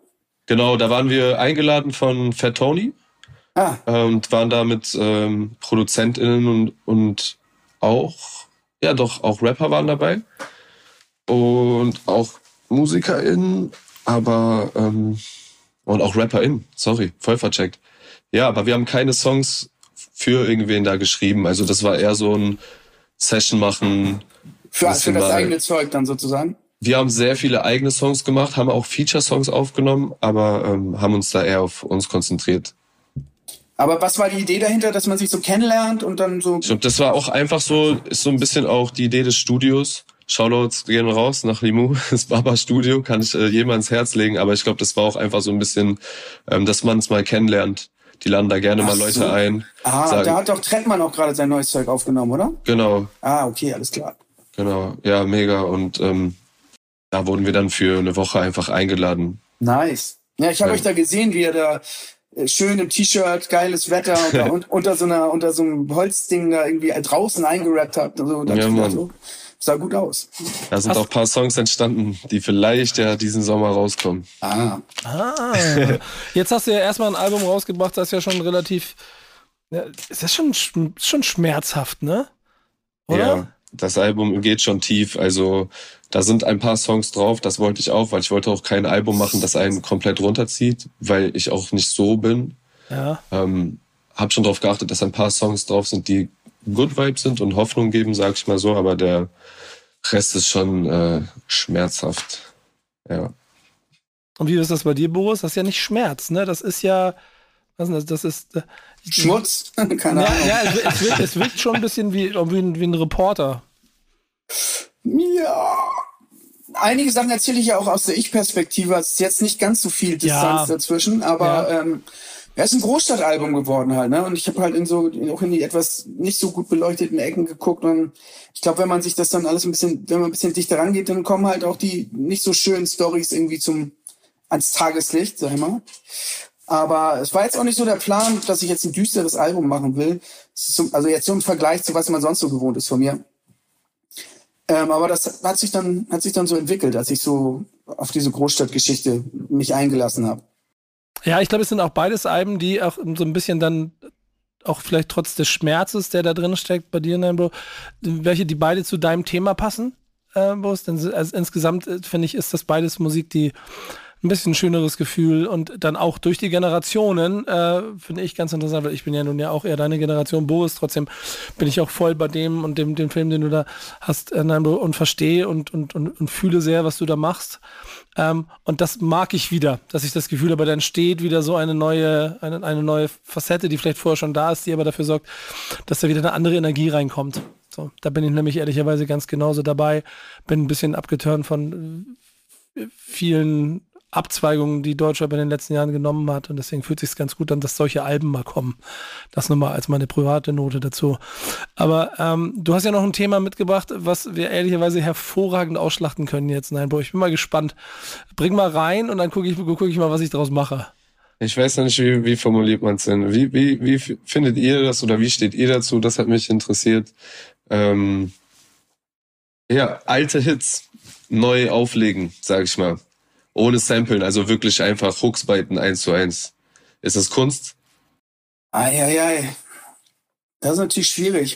Genau, da waren wir eingeladen von Fat Tony und waren da mit ProduzentInnen und auch Rapper waren dabei und auch MusikerInnen, aber und auch RapperInnen, sorry, voll vercheckt. Ja, aber wir haben keine Songs für irgendwen da geschrieben, also das war eher so ein Session machen. Für das eigene Zeug dann sozusagen? Wir haben sehr viele eigene Songs gemacht, haben auch Feature-Songs aufgenommen, aber haben uns da eher auf uns konzentriert. Aber was war die Idee dahinter, dass man sich so kennenlernt und dann so... Ich glaube, das war auch einfach so, ist so ein bisschen auch die Idee des Studios. Shoutouts gehen raus nach Limoux, das Baba-Studio, kann ich jedem ans Herz legen, aber ich glaube, das war auch einfach so ein bisschen, dass man es mal kennenlernt. Die laden da gerne mal Leute ein. Sagen, da hat doch Trettmann auch gerade sein neues Zeug aufgenommen, oder? Genau. Okay, alles klar. Genau, ja, mega. Und da wurden wir dann für eine Woche einfach eingeladen. Nice. Ja, ich habe euch da gesehen, wie ihr da schön im T-Shirt, geiles Wetter und unter so einem Holzding da irgendwie draußen eingerappt habt. Also, sah gut aus. Da sind auch ein paar Songs entstanden, die vielleicht ja diesen Sommer rauskommen. Jetzt hast du ja erstmal ein Album rausgebracht, das ist ja schon relativ, ist das schon schmerzhaft, ne? Oder? Ja, das Album geht schon tief, also da sind ein paar Songs drauf, das wollte ich auch, weil ich wollte auch kein Album machen, das einen komplett runterzieht, weil ich auch nicht so bin. Ja. Hab schon darauf geachtet, dass ein paar Songs drauf sind, die Good Vibes sind und Hoffnung geben, sag ich mal so, aber der Rest ist schon schmerzhaft. Ja. Und wie ist das bei dir, Boris? Das ist ja nicht Schmerz, ne? Das ist ja, was ist das? Das ist Schmutz? Keine Ahnung. Ja, es wirkt schon ein bisschen wie ein Reporter. Ja. Einige Sachen erzähle ich ja auch aus der Ich-Perspektive. Es ist jetzt nicht ganz so viel Distanz dazwischen, aber es ist ein Großstadtalbum geworden halt, ne? Und ich habe halt auch in die etwas nicht so gut beleuchteten Ecken geguckt und ich glaube, wenn man sich das dann alles wenn man ein bisschen dichter rangeht, dann kommen halt auch die nicht so schönen Storys irgendwie ans Tageslicht, sag ich mal. Aber es war jetzt auch nicht so der Plan, dass ich jetzt ein düsteres Album machen will. Also jetzt so im Vergleich zu was man sonst so gewohnt ist von mir. Aber das hat sich dann so entwickelt, als ich so auf diese Großstadtgeschichte mich eingelassen habe. Ja, ich glaube, es sind auch beides Alben, die auch so ein bisschen dann auch vielleicht trotz des Schmerzes, der da drin steckt bei dir, Bro, welche die beide zu deinem Thema passen, Boris. Denn also insgesamt finde ich, ist das beides Musik, die ein bisschen schöneres Gefühl und dann auch durch die Generationen, finde ich ganz interessant, weil ich bin ja nun ja auch eher deine Generation, Boris, trotzdem bin ich auch voll bei dem und dem Film, den du da hast, und verstehe und fühle sehr, was du da machst. Und das mag ich wieder, dass ich das Gefühl habe, da entsteht wieder so eine neue Facette, die vielleicht vorher schon da ist, die aber dafür sorgt, dass da wieder eine andere Energie reinkommt. So, da bin ich nämlich ehrlicherweise ganz genauso dabei, bin ein bisschen abgeturnt von vielen Abzweigungen, die Deutschrap in den letzten Jahren genommen hat und deswegen fühlt es sich ganz gut an, dass solche Alben mal kommen. Das nochmal als meine private Note dazu. Aber du hast ja noch ein Thema mitgebracht, was wir ehrlicherweise hervorragend ausschlachten können jetzt. Nein, Bro, ich bin mal gespannt. Bring mal rein und dann gucke ich mal, was ich daraus mache. Ich weiß noch nicht, wie formuliert man es denn? Wie findet ihr das oder wie steht ihr dazu? Das hat mich interessiert. Alte Hits neu auflegen, sag ich mal. Ohne Samplen, also wirklich einfach Hooks biten 1:1. Ist das Kunst? Eieiei. Das ist natürlich schwierig.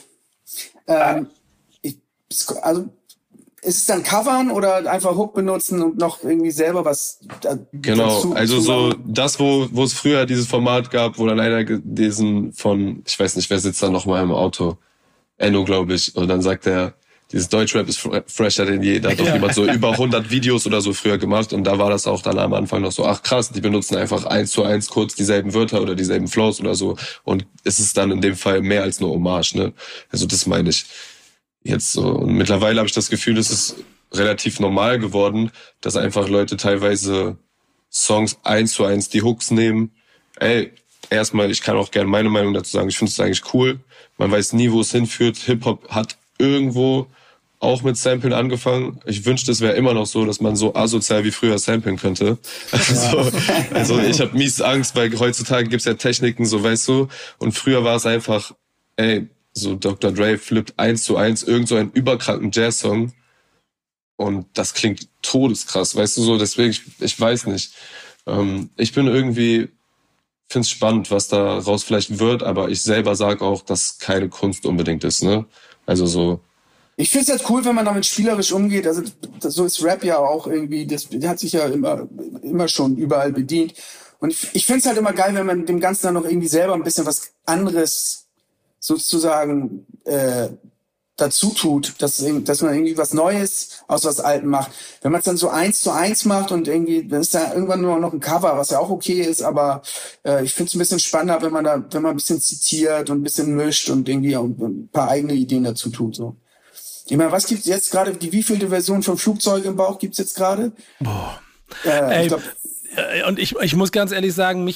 Ist es dann covern oder einfach Hook benutzen und noch irgendwie selber was genau, also so das, wo es früher dieses Format gab, wo dann einer diesen von, ich weiß nicht, wer sitzt da nochmal im Auto? Enno, glaube ich. Und dann sagt er, dieses Deutschrap ist fresher denn je. Da hat doch jemand so über 100 Videos oder so früher gemacht und da war das auch dann am Anfang noch so, ach krass, die benutzen einfach 1:1 kurz dieselben Wörter oder dieselben Flows oder so und es ist dann in dem Fall mehr als nur Hommage, ne? Also das meine ich jetzt so. Und mittlerweile habe ich das Gefühl, es ist relativ normal geworden, dass einfach Leute teilweise Songs 1:1 die Hooks nehmen. Ey, erstmal, ich kann auch gerne meine Meinung dazu sagen, ich finde es eigentlich cool. Man weiß nie, wo es hinführt. Hip-Hop hat irgendwo auch mit Samplen angefangen. Ich wünschte, es wäre immer noch so, dass man so asozial wie früher samplen könnte. Also ich habe mies Angst, weil heutzutage gibt's ja Techniken, so weißt du. Und früher war es einfach, so Dr. Dre flippt 1:1 irgend so einen überkranken Jazz-Song. Und das klingt todeskrass, weißt du so. Deswegen, ich weiß nicht. Ich bin irgendwie, find's spannend, was daraus vielleicht wird, aber ich selber sage auch, dass keine Kunst unbedingt ist, ne? Also so. Ich finde es jetzt cool, wenn man damit spielerisch umgeht. Also so ist Rap ja auch irgendwie, der hat sich ja immer schon überall bedient. Und ich finde es halt immer geil, wenn man dem Ganzen dann noch irgendwie selber ein bisschen was anderes sozusagen dazu tut, dass man irgendwie was Neues aus was Altem macht. Wenn man es dann so 1:1 macht und irgendwie, dann ist da irgendwann nur noch ein Cover, was ja auch okay ist, aber ich finde es ein bisschen spannender, wenn man ein bisschen zitiert und ein bisschen mischt und irgendwie auch ein paar eigene Ideen dazu tut. So. Ich meine, was gibt's jetzt gerade, die wievielte Version vom Flugzeug im Bauch gibt's jetzt gerade? Boah. Ich glaub, Und ich muss ganz ehrlich sagen,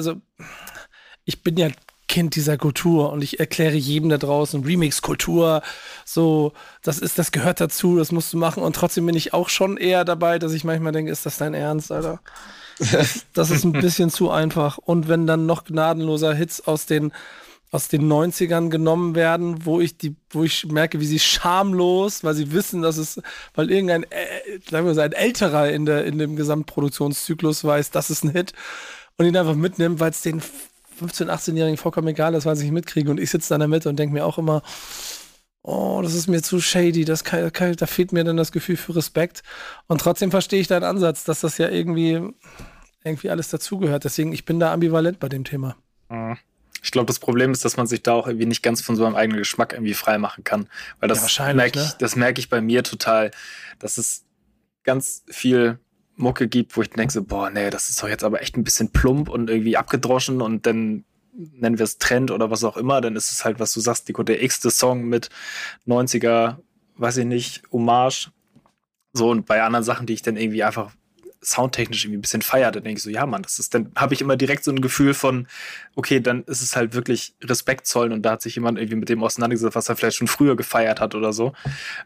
ich bin ja Kind dieser Kultur und ich erkläre jedem da draußen, Remix-Kultur, so, das gehört dazu, das musst du machen und trotzdem bin ich auch schon eher dabei, dass ich manchmal denke, ist das dein Ernst, Alter? Das ist ein bisschen zu einfach und wenn dann noch gnadenloser Hits aus den 90ern genommen werden, wo ich merke, wie sie schamlos, weil sie wissen, weil irgendein, sagen wir so, ein Älterer in dem Gesamtproduktionszyklus weiß, das ist ein Hit und ihn einfach mitnimmt, weil es den 15-, 18-Jährigen vollkommen egal ist, weil sie nicht mitkriegen und ich sitze da in der Mitte und denke mir auch immer, oh, das ist mir zu shady, da fehlt mir dann das Gefühl für Respekt und trotzdem verstehe ich deinen Ansatz, dass das ja irgendwie alles dazugehört, deswegen, ich bin da ambivalent bei dem Thema. Ich glaube, das Problem ist, dass man sich da auch irgendwie nicht ganz von so einem eigenen Geschmack irgendwie frei machen kann. Weil das merke ich bei mir total, dass es ganz viel Mucke gibt, wo ich denke so, boah, nee, das ist doch jetzt aber echt ein bisschen plump und irgendwie abgedroschen und dann nennen wir es Trend oder was auch immer, dann ist es halt, was du sagst, der x-te Song mit 90er, weiß ich nicht, Hommage. So, und bei anderen Sachen, die ich dann irgendwie einfach soundtechnisch irgendwie ein bisschen feiert, dann denke ich so, ja Mann, dann habe ich immer direkt so ein Gefühl von, okay, dann ist es halt wirklich Respekt zollen und da hat sich jemand irgendwie mit dem auseinandergesetzt, was er vielleicht schon früher gefeiert hat oder so.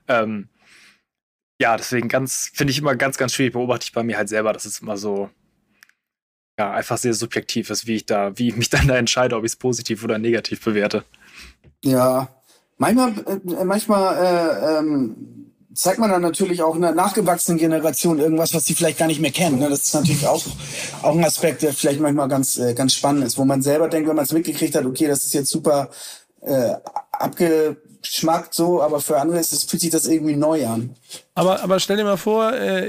Ja, deswegen finde ich immer ganz, ganz schwierig, beobachte ich bei mir halt selber, dass es immer so, ja, einfach sehr subjektiv ist, wie ich mich dann da entscheide, ob ich es positiv oder negativ bewerte. ja, manchmal zeigt man dann natürlich auch einer nachgewachsenen Generation irgendwas, was sie vielleicht gar nicht mehr kennen. Ne? Das ist natürlich auch ein Aspekt, der vielleicht manchmal ganz spannend ist, wo man selber denkt, wenn man es mitgekriegt hat, okay, das ist jetzt super abgeschmackt so, aber für andere fühlt sich das irgendwie neu an. Aber stell dir mal vor,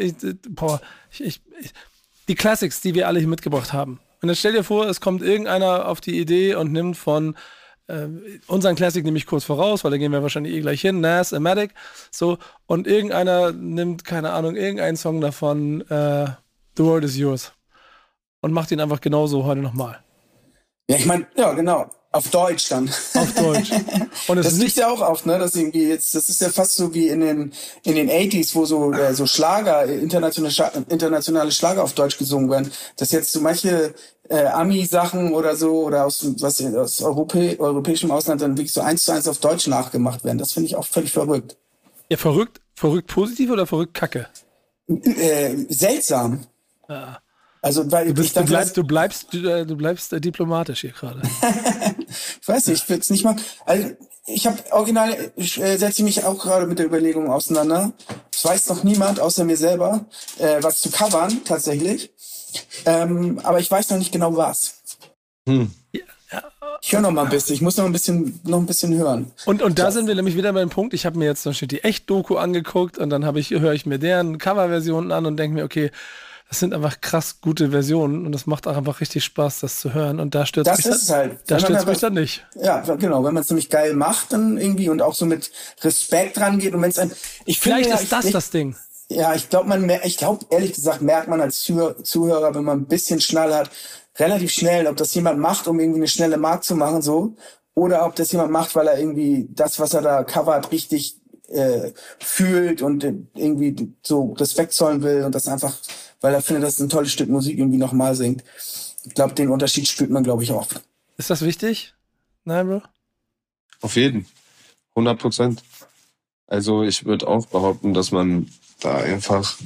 die Classics, die wir alle hier mitgebracht haben. Und dann stell dir vor, es kommt irgendeiner auf die Idee und nimmt von unseren Classic nehme ich kurz voraus, weil da gehen wir wahrscheinlich gleich hin, Nas, Amatic, so, und irgendeiner nimmt, keine Ahnung, irgendeinen Song davon, The World Is Yours und macht ihn einfach genauso heute nochmal. Ja, ich meine, ja, genau. Auf Deutsch dann. Auf Deutsch. Und das liegt ja auch oft, ne? Das ist ja fast so wie in den 80s, wo so Schlager, internationale Schlager auf Deutsch gesungen werden. Dass jetzt so manche Ami-Sachen oder so oder aus europäischem Ausland dann wirklich so 1:1 auf Deutsch nachgemacht werden. Das finde ich auch völlig verrückt. Ja, verrückt positiv oder verrückt Kacke? Seltsam. Ja. Also, weil du bleibst diplomatisch hier gerade. Ich weiß nicht, ich will es nicht mal. Also, ich habe original, setze mich auch gerade mit der Überlegung auseinander. Es weiß noch niemand außer mir selber, was zu covern tatsächlich. Aber ich weiß noch nicht genau was. Ich höre noch mal ein bisschen. Ich muss noch ein bisschen hören. Und da sind wir nämlich wieder beim Punkt. Ich habe mir jetzt zum Beispiel die Echt-Doku angeguckt und dann höre ich mir deren Coverversionen an und denke mir, okay, das sind einfach krass gute Versionen und das macht auch einfach richtig Spaß, das zu hören. Und da stört es mich dann nicht. Ja, genau. Wenn man es nämlich geil macht, dann irgendwie und auch so mit Respekt rangeht und wenn es vielleicht ist das Ding. Ja, ich glaube ehrlich gesagt merkt man als Zuhörer, wenn man ein bisschen Schnall hat, relativ schnell, ob das jemand macht, um irgendwie eine schnelle Mark zu machen, so, oder ob das jemand macht, weil er irgendwie das, was er da covert, richtig fühlt und irgendwie so Respekt zollen will und das einfach, weil er findet, dass es ein tolles Stück Musik irgendwie nochmal singt. Ich glaube, den Unterschied spürt man, glaube ich, oft. Ist das wichtig? Nein, Bro? Auf jeden. 100%. Also ich würde auch behaupten, dass man da einfach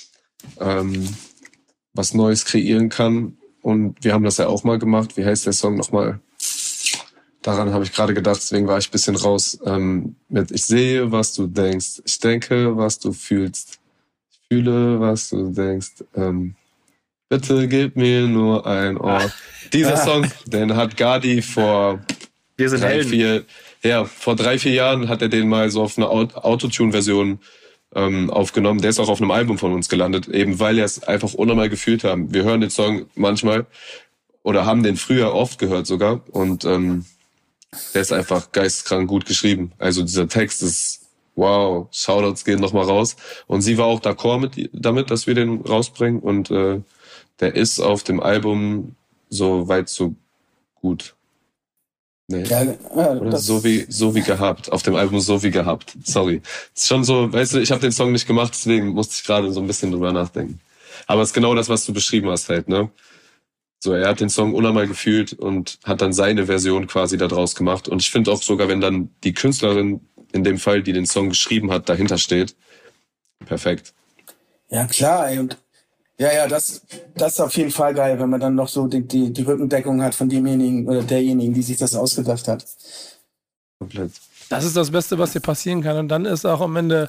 was Neues kreieren kann. Und wir haben das ja auch mal gemacht. Wie heißt der Song nochmal? Daran habe ich gerade gedacht, deswegen war ich ein bisschen raus. Mit Ich sehe, was du denkst. Ich denke, was du fühlst. Ich fühle, was du denkst. Bitte gib mir nur ein Ohr. Dieser Song, den hat Gadi vor Wir sind Helden. vor 3-4 Jahren hat er den mal so auf eine Autotune-Version aufgenommen. Der ist auch auf einem Album von uns gelandet, eben weil er es einfach unnormal gefühlt haben. Wir hören den Song manchmal oder haben den früher oft gehört sogar und der ist einfach geisteskrank gut geschrieben. Also dieser Text ist wow, Shoutouts gehen nochmal raus. Und sie war auch d'accord damit, dass wir den rausbringen und der ist auf dem Album so weit so gut. Nee. Ja, oder so wie gehabt. Auf dem Album so wie gehabt. Sorry. Ist schon so, weißt du, ich habe den Song nicht gemacht, deswegen musste ich gerade so ein bisschen drüber nachdenken. Aber es ist genau das, was du beschrieben hast halt, ne? So, er hat den Song unnormal gefühlt und hat dann seine Version quasi da draus gemacht. Und ich finde auch sogar, wenn dann die Künstlerin, in dem Fall, die den Song geschrieben hat, dahinter steht, perfekt. Ja, klar, ey. Und ja, das ist auf jeden Fall geil, wenn man dann noch so die Rückendeckung hat von demjenigen oder derjenigen, die sich das ausgedacht hat. Komplett. Das ist das Beste, was dir passieren kann. Und dann ist auch am Ende,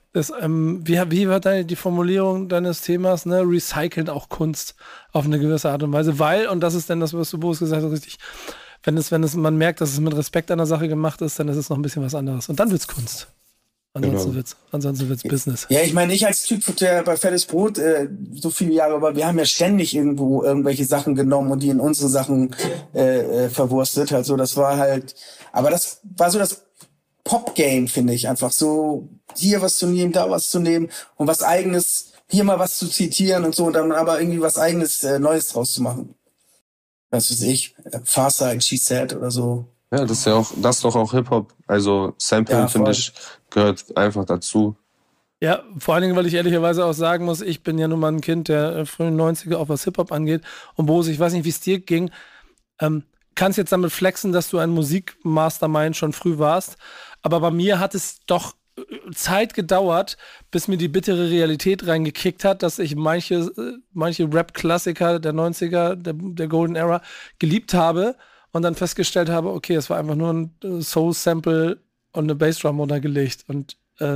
wie war die Formulierung deines Themas, ne? Recyceln auch Kunst auf eine gewisse Art und Weise. Weil, und das ist dann das, was du Boris gesagt hast, richtig, wenn man merkt, dass es mit Respekt an der Sache gemacht ist, dann ist es noch ein bisschen was anderes. Und dann wird's Kunst. Ansonsten wird's Business. Ja, ich meine, ich als Typ, der bei Fettes Brot so viele Jahre, aber wir haben ja ständig irgendwo irgendwelche Sachen genommen und die in unsere Sachen verwurstet. Also das war halt, aber das war so das Pop-Game, finde ich. Einfach so, hier was zu nehmen, da was zu nehmen und was Eigenes, hier mal was zu zitieren und so und dann aber irgendwie was Eigenes, Neues draus zu machen. Was weiß ich, Farside, She Said oder so. Ja, das ist doch auch Hip-Hop. Also Sampling, finde ich, gehört einfach dazu. Ja, vor allen Dingen, weil ich ehrlicherweise auch sagen muss, ich bin ja nun mal ein Kind der frühen 90er, auch was Hip-Hop angeht. Und Boris, ich weiß nicht, wie es dir ging. Kannst jetzt damit flexen, dass du ein Musikmastermind schon früh warst. Aber bei mir hat es doch Zeit gedauert, bis mir die bittere Realität reingekickt hat, dass ich manche Rap-Klassiker der 90er, der Golden Era, geliebt habe und dann festgestellt habe, okay, es war einfach nur ein Soul-Sample und eine Bassdrum runtergelegt und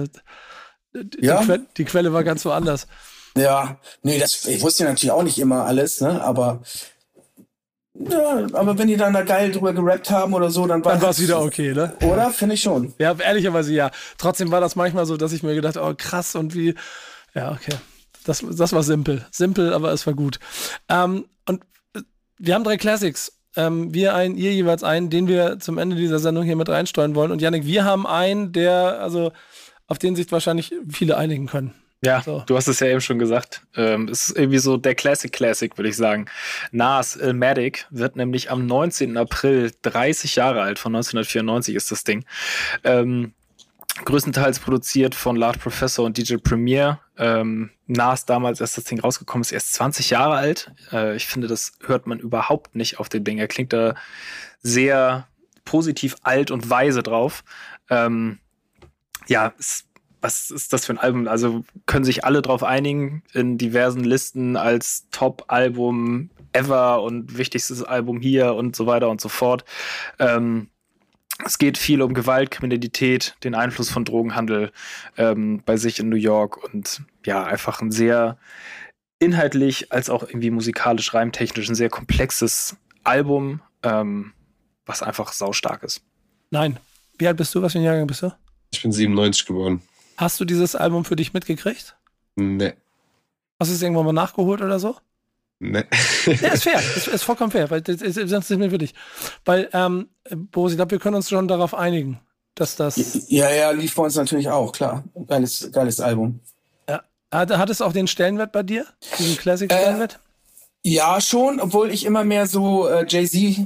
die Quelle war ganz woanders. Ja, nee, ich wusste natürlich auch nicht immer alles, ne, aber wenn die dann da geil drüber gerappt haben oder so, dann war es wieder okay, ne? Oder? Finde ich schon. Ja, ehrlicherweise ja. Trotzdem war das manchmal so, dass ich mir gedacht, oh krass und wie, ja, okay. Das war simpel. Simpel, aber es war gut. Und wir haben 3 Classics. Ihr jeweils einen, den wir zum Ende dieser Sendung hier mit reinsteuern wollen. Und Yannick, wir haben einen, auf den sich wahrscheinlich viele einigen können. Ja, so. Du hast es ja eben schon gesagt. Es ist irgendwie so der Classic, würde ich sagen. Nas, Illmatic wird nämlich am 19. April 30 Jahre alt. Von 1994 ist das Ding. Größtenteils produziert von Large Professor und DJ Premier. Nas damals, als das Ding rausgekommen ist, erst 20 Jahre alt. Ich finde, das hört man überhaupt nicht auf dem Ding. Er klingt da sehr positiv alt und weise drauf. Was ist das für ein Album? Also können sich alle drauf einigen in diversen Listen als Top-Album ever und wichtigstes Album hier und so weiter und so fort. Es geht viel um Gewalt, Kriminalität, den Einfluss von Drogenhandel bei sich in New York und ja, einfach ein sehr inhaltlich als auch irgendwie musikalisch, reimtechnisch ein sehr komplexes Album, was einfach saustark ist. Nein. Wie alt bist du? Was für ein Jahrgang bist du? Ich bin 97 geboren. Hast du dieses Album für dich mitgekriegt? Nee. Hast du es irgendwann mal nachgeholt oder so? Nee. Ja, ist fair. Ist vollkommen fair, weil das ist nicht mehr für dich. Weil, Boris, ich glaube, wir können uns schon darauf einigen, dass das... Ja, lief bei uns natürlich auch, klar. Geiles Album. Ja. Hat es auch den Stellenwert bei dir? Diesen Classic-Stellenwert? Ja, schon, obwohl ich immer mehr so Jay-Z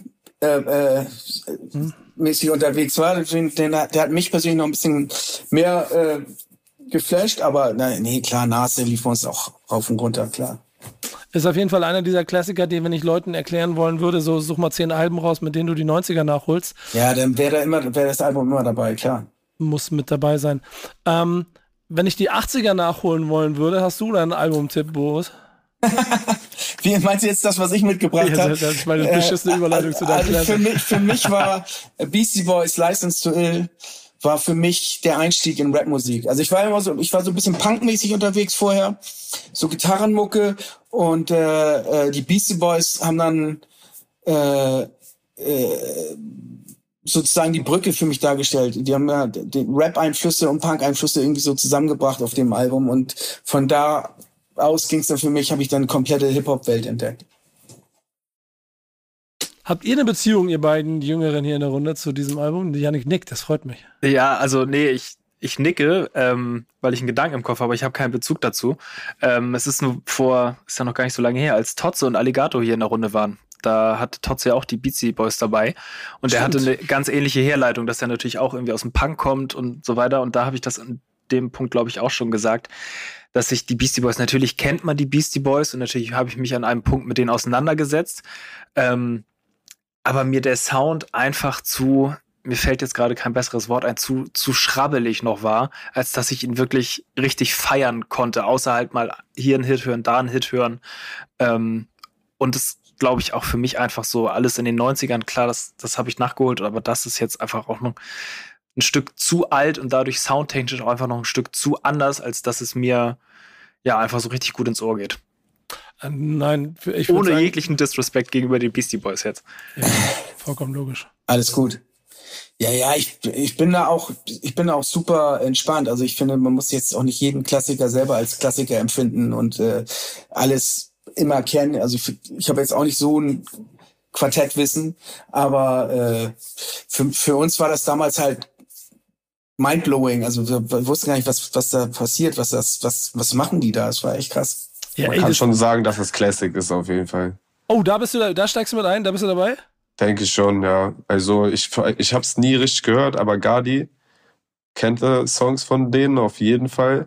mäßig unterwegs war. Der hat mich persönlich noch ein bisschen mehr geflasht, aber nee, klar, Nas, der lief uns auch rauf und runter, klar. Ist auf jeden Fall einer dieser Klassiker, die, wenn ich Leuten erklären wollen würde, so such mal 10 Alben raus, mit denen du die 90er nachholst. Ja, dann wäre das Album immer dabei, klar. Muss mit dabei sein. Wenn ich die 80er nachholen wollen würde, hast du da einen Albumtipp, Boris? Wie meinst du jetzt das, was ich mitgebracht habe? Das ist meine beschissene Überleitung zu deinem Classic. Für mich war Beastie Boys License to Ill war für mich der Einstieg in Rapmusik. Also ich war so ein bisschen punkmäßig unterwegs vorher, so Gitarrenmucke, und die Beastie Boys haben dann sozusagen die Brücke für mich dargestellt. Die haben ja den Rap-Einflüsse und Punk-Einflüsse irgendwie so zusammengebracht auf dem Album, und von da aus ging es dann für mich, habe ich dann komplette Hip-Hop-Welt entdeckt. Habt ihr eine Beziehung, ihr beiden Jüngeren hier in der Runde, zu diesem Album? Jannik nickt, das freut mich. Ja, also nee, ich nicke, weil ich einen Gedanken im Kopf habe, aber ich habe keinen Bezug dazu. Es ist ist ja noch gar nicht so lange her, als Totze und Alligator hier in der Runde waren. Da hatte Totze ja auch die Beastie Boys dabei. Und der hatte eine ganz ähnliche Herleitung, dass er natürlich auch irgendwie aus dem Punk kommt und so weiter. Und da habe ich das an dem Punkt, glaube ich, auch schon gesagt, dass sich die Beastie Boys, natürlich kennt man die Beastie Boys und natürlich habe ich mich an einem Punkt mit denen auseinandergesetzt. Aber mir der Sound einfach mir fällt jetzt gerade kein besseres Wort ein, zu schrabbelig noch war, als dass ich ihn wirklich richtig feiern konnte, außer halt mal hier einen Hit hören, da einen Hit hören. Und das, glaube ich, auch für mich einfach so alles in den 90ern, klar, das habe ich nachgeholt, aber das ist jetzt einfach auch noch ein Stück zu alt und dadurch soundtechnisch auch einfach noch ein Stück zu anders, als dass es mir ja einfach so richtig gut ins Ohr geht. Nein, ich ohne sagen, jeglichen Disrespect gegenüber den Beastie Boys jetzt. Ja, vollkommen logisch. Alles gut. Ja, ich bin da auch super entspannt. Also ich finde, man muss jetzt auch nicht jeden Klassiker selber als Klassiker empfinden und alles immer kennen. Also ich habe jetzt auch nicht so ein Quartettwissen, aber für uns war das damals halt mindblowing. Also wir wussten gar nicht, was da passiert, was machen die da? Das war echt krass. Ja, man kann schon sagen, dass es Classic ist auf jeden Fall. Oh, da steigst du mit ein, da bist du dabei? Denke ich schon, ja. Also ich habe es nie richtig gehört, aber Gardi kennt Songs von denen auf jeden Fall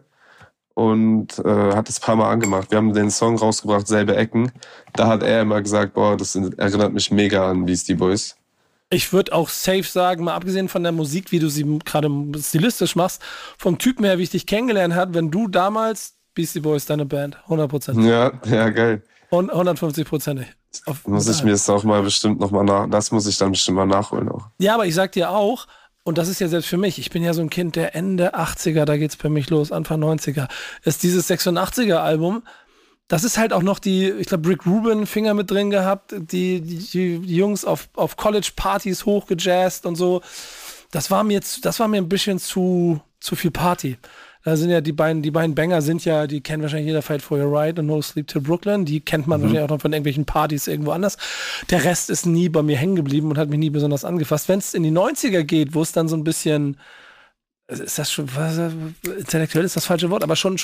und hat es ein paar Mal angemacht. Wir haben den Song rausgebracht, Selbe Ecken. Da hat er immer gesagt, boah, das erinnert mich mega an Beastie Boys. Ich würde auch safe sagen, mal abgesehen von der Musik, wie du sie gerade stilistisch machst, vom Typen her, wie ich dich kennengelernt habe, wenn du damals Beastie Boys, deine Band, 100%. Ja, geil. Und 150%. Muss ich mir das auch mal bestimmt nochmal das muss ich dann bestimmt mal nachholen auch. Ja, aber ich sag dir auch, und das ist ja selbst für mich, ich bin ja so ein Kind der Ende 80er, da geht's bei mich los, Anfang 90er, ist dieses 86er Album, das ist halt auch noch ich glaube, Rick Rubin Finger mit drin gehabt, die Jungs auf College-Partys hochgejazzt und so. Das war mir ein bisschen zu viel Party. Da sind ja die beiden Banger die kennen wahrscheinlich jeder, Fight for Your Right und No Sleep Till Brooklyn. Die kennt man wahrscheinlich auch noch von irgendwelchen Partys irgendwo anders. Der Rest ist nie bei mir hängen geblieben und hat mich nie besonders angefasst. Wenn es in die 90er geht, wo es dann so ein bisschen, ist das schon, intellektuell ist das falsche Wort, aber schon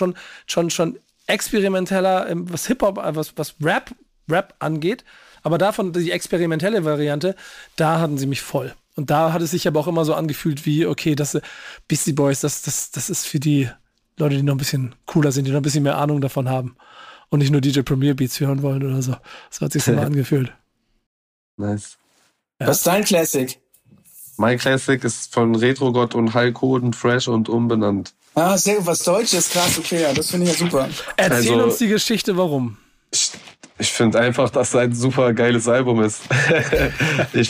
experimenteller, was Hip-Hop, was Rap angeht. Aber davon, die experimentelle Variante, da hatten sie mich voll. Und da hat es sich aber auch immer so angefühlt wie, okay, das Beastie Boys, das ist für die Leute, die noch ein bisschen cooler sind, die noch ein bisschen mehr Ahnung davon haben und nicht nur DJ Premier Beats hören wollen oder so. So hat sich so mal angefühlt. Nice. Ja. Was ist dein Classic? Mein Classic ist von Retrogott und Hulk Hogan, Fresh und umbenannt. Ah, sehr gut, was Deutsches, krass, okay, ja, das finde ich ja super. Erzähl uns die Geschichte, warum. Ich finde einfach, dass es ein super geiles Album ist. Ich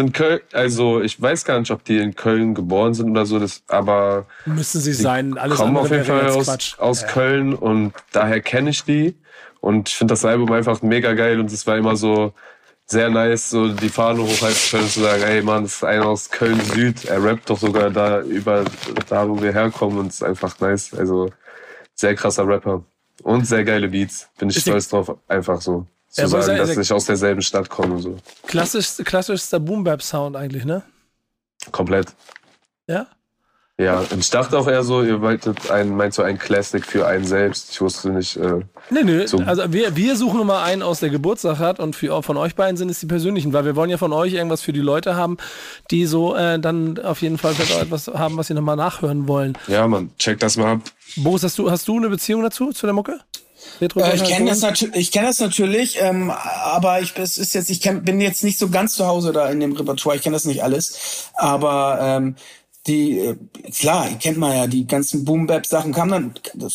weiß gar nicht, ob die in Köln geboren sind oder so, aber müssen sie sein. Alles kommen auf jeden Fall aus ja. Köln und daher kenne ich die. Und ich finde das Album einfach mega geil und es war immer so sehr nice, so die Fahne hochhalten zu können, zu sagen, ey Mann, das ist einer aus Köln-Süd, er rappt doch sogar da, wo wir herkommen und es ist einfach nice. Also sehr krasser Rapper. Und sehr geile Beats. Bin ich stolz drauf, einfach so zu sagen, dass ich aus derselben Stadt komme. So. Klassischster Boom-Bap-Sound eigentlich, ne? Komplett. Ja? Ja, und ich dachte auch eher so, ihr meinst so ein Classic für einen selbst. Ich wusste nicht. Nee. So. Also wir suchen nur mal einen aus, der Geburtstag hat und von euch beiden sind es die persönlichen, weil wir wollen ja von euch irgendwas für die Leute haben, die so dann auf jeden Fall vielleicht auch etwas haben, was sie nochmal nachhören wollen. Ja, Mann, check das mal ab. Boris, hast du eine Beziehung dazu, zu der Mucke? Ich kenne das natürlich, aber bin jetzt nicht so ganz zu Hause da in dem Repertoire, ich kenne das nicht alles, aber klar, kennt man ja, die ganzen Boom-Bap-Sachen kamen dann,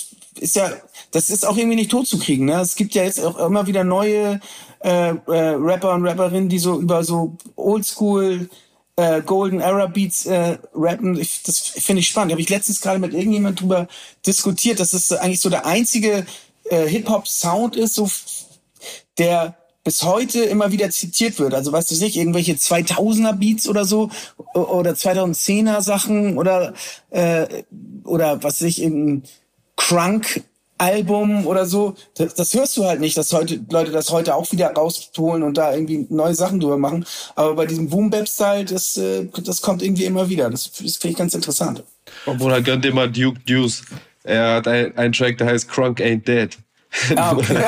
das ist auch irgendwie nicht totzukriegen, ne? Es gibt ja jetzt auch immer wieder neue Rapper und Rapperinnen, die so über so Oldschool Golden Era Beats rappen. Das finde ich spannend. Habe ich letztens gerade mit irgendjemand drüber diskutiert, dass es eigentlich so der einzige Hip-Hop-Sound ist, so der bis heute immer wieder zitiert wird. Also weißt du nicht, irgendwelche 2000er Beats oder so oder 2010er Sachen oder was weiß ich, irgendein Crunk-Album oder so. Das hörst du halt nicht, dass Leute das heute auch wieder rausholen und da irgendwie neue Sachen drüber machen. Aber bei diesem Boom-Bap-Style, das kommt irgendwie immer wieder. Das finde ich ganz interessant. Obwohl, halt gönnt immer Duke Deuce. Er hat einen Track, der heißt Crunk Ain't Dead. Okay,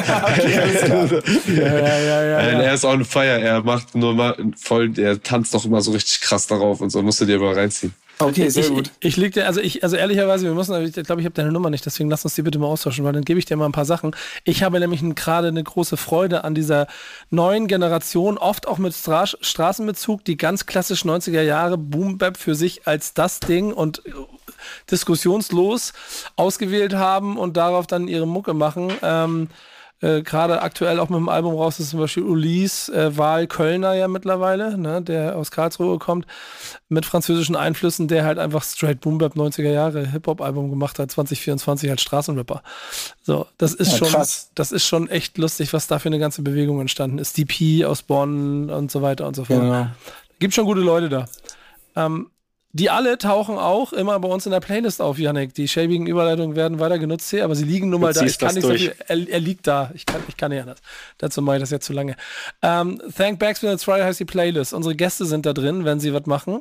Er ist on fire, er macht nur mal er tanzt doch immer so richtig krass darauf und so, musst du dir mal reinziehen. Okay, sehr gut. Ich leg dir, also ehrlicherweise, ich glaube, ich habe deine Nummer nicht, deswegen lass uns die bitte mal austauschen, weil dann gebe ich dir mal ein paar Sachen. Ich habe nämlich gerade eine große Freude an dieser neuen Generation, oft auch mit Straßenbezug, die ganz klassisch 90er Jahre Boom-Bap für sich als das Ding und diskussionslos ausgewählt haben und darauf dann ihre Mucke machen. Gerade aktuell auch mit dem Album raus ist zum Beispiel Ulysse, Wahl-Kölner ja mittlerweile, ne, der aus Karlsruhe kommt, mit französischen Einflüssen, der halt einfach straight Boom-Bap 90er Jahre Hip-Hop-Album gemacht hat, 2024 als Straßenrapper. So, das ist krass. Das ist schon echt lustig, was da für eine ganze Bewegung entstanden ist. DP aus Bonn und so weiter und so fort. Genau. Gibt schon gute Leute da. Die alle tauchen auch immer bei uns in der Playlist auf, Yannick. Die schäbigen Überleitungen werden weiter genutzt hier, aber sie liegen nun mal da. Ich kann nicht so viel. Er liegt da. Ich kann nicht anders. Dazu mache ich das jetzt zu lange. Thank Backspin and Try heißt die Playlist. Unsere Gäste sind da drin, wenn sie was machen.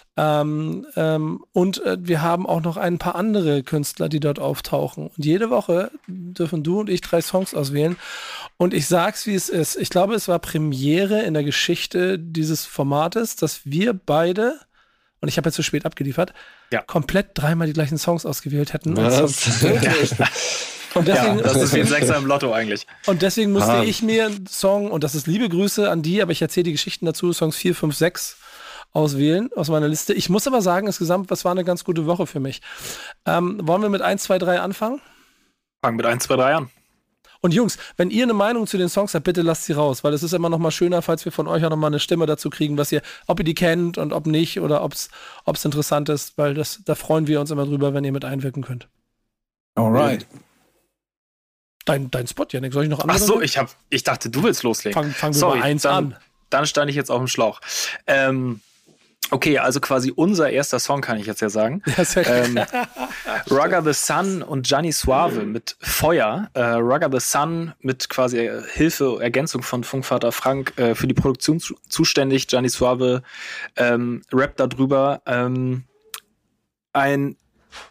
Und wir haben auch noch ein paar andere Künstler, die dort auftauchen. Und jede Woche dürfen du und ich 3 Songs auswählen. Und ich sag's, wie es ist. Ich glaube, es war Premiere in der Geschichte dieses Formates, dass wir beide, und ich habe jetzt zu spät abgeliefert, komplett 3-mal die gleichen Songs ausgewählt hätten. Was? Und deswegen, das ist wie ein Sechser im Lotto eigentlich. Und deswegen musste ich mir einen Song, und das ist liebe Grüße an die, aber ich erzähle die Geschichten dazu, Songs 4, 5, 6 auswählen aus meiner Liste. Ich muss aber sagen, insgesamt, das war eine ganz gute Woche für mich. Wollen wir mit 1, 2, 3 anfangen? Fangen mit 1, 2, 3 an. Und Jungs, wenn ihr eine Meinung zu den Songs habt, bitte lasst sie raus, weil es ist immer noch mal schöner, falls wir von euch auch noch mal eine Stimme dazu kriegen, ob ihr die kennt und ob nicht oder ob es interessant ist, weil da freuen wir uns immer drüber, wenn ihr mit einwirken könnt. Alright. Dein Spot, Janik, soll ich noch andere? Ach so, ich dachte, du willst loslegen. Fangen wir bei 1 an. Dann stand ich jetzt auf dem Schlauch. Okay, also quasi unser erster Song, kann ich jetzt ja sagen. Ja, sehr gut. Rugger the Sun und Gianni Suave mit Feuer. Rugger the Sun mit quasi Ergänzung von Funkvater Frank für die Produktion zuständig. Gianni Suave rappt darüber. Ein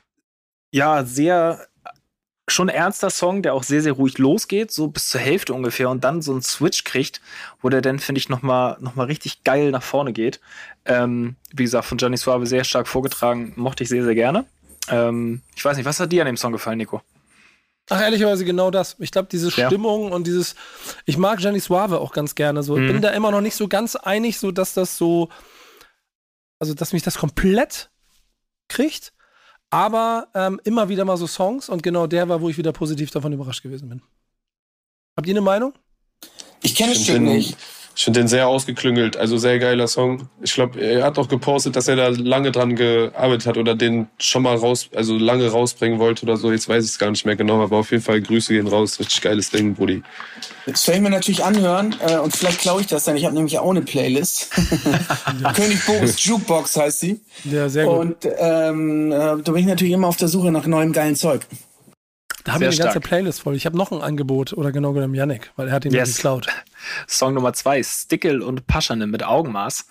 sehr schon ernster Song, der auch sehr, sehr ruhig losgeht, so bis zur Hälfte ungefähr und dann so einen Switch kriegt, wo der dann, finde ich, noch mal richtig geil nach vorne geht. Wie gesagt, von Gianni Suave sehr stark vorgetragen, mochte ich sehr, sehr gerne. Ich weiß nicht, was hat dir an dem Song gefallen, Nico? Ach, ehrlicherweise genau das. Ich glaube, diese Stimmung und ich mag Gianni Suave auch ganz gerne so. Ich bin da immer noch nicht so ganz einig, so dass das so, also dass mich das komplett kriegt. Aber immer wieder mal so Songs und genau der war, wo ich wieder positiv davon überrascht gewesen bin. Habt ihr eine Meinung? Ich kenne das Stück nicht. Ich finde den sehr ausgeklüngelt, also sehr geiler Song. Ich glaube, er hat auch gepostet, dass er da lange dran gearbeitet hat oder den schon mal lange rausbringen wollte oder so. Jetzt weiß ich es gar nicht mehr genau, aber auf jeden Fall Grüße gehen raus. Richtig geiles Ding, Brudi. Das werde ich mir natürlich anhören und vielleicht klaue ich das dann. Ich habe nämlich auch eine Playlist. König Boris Jukebox heißt sie. Ja, sehr gut. Und da bin ich natürlich immer auf der Suche nach neuem geilen Zeug. Da haben wir eine ganze Playlist voll. Ich habe noch ein Angebot, oder genau genommen Yannick, weil er hat ihn mir geklaut. Song Nummer 2, Stickel und Paschane mit Augenmaß.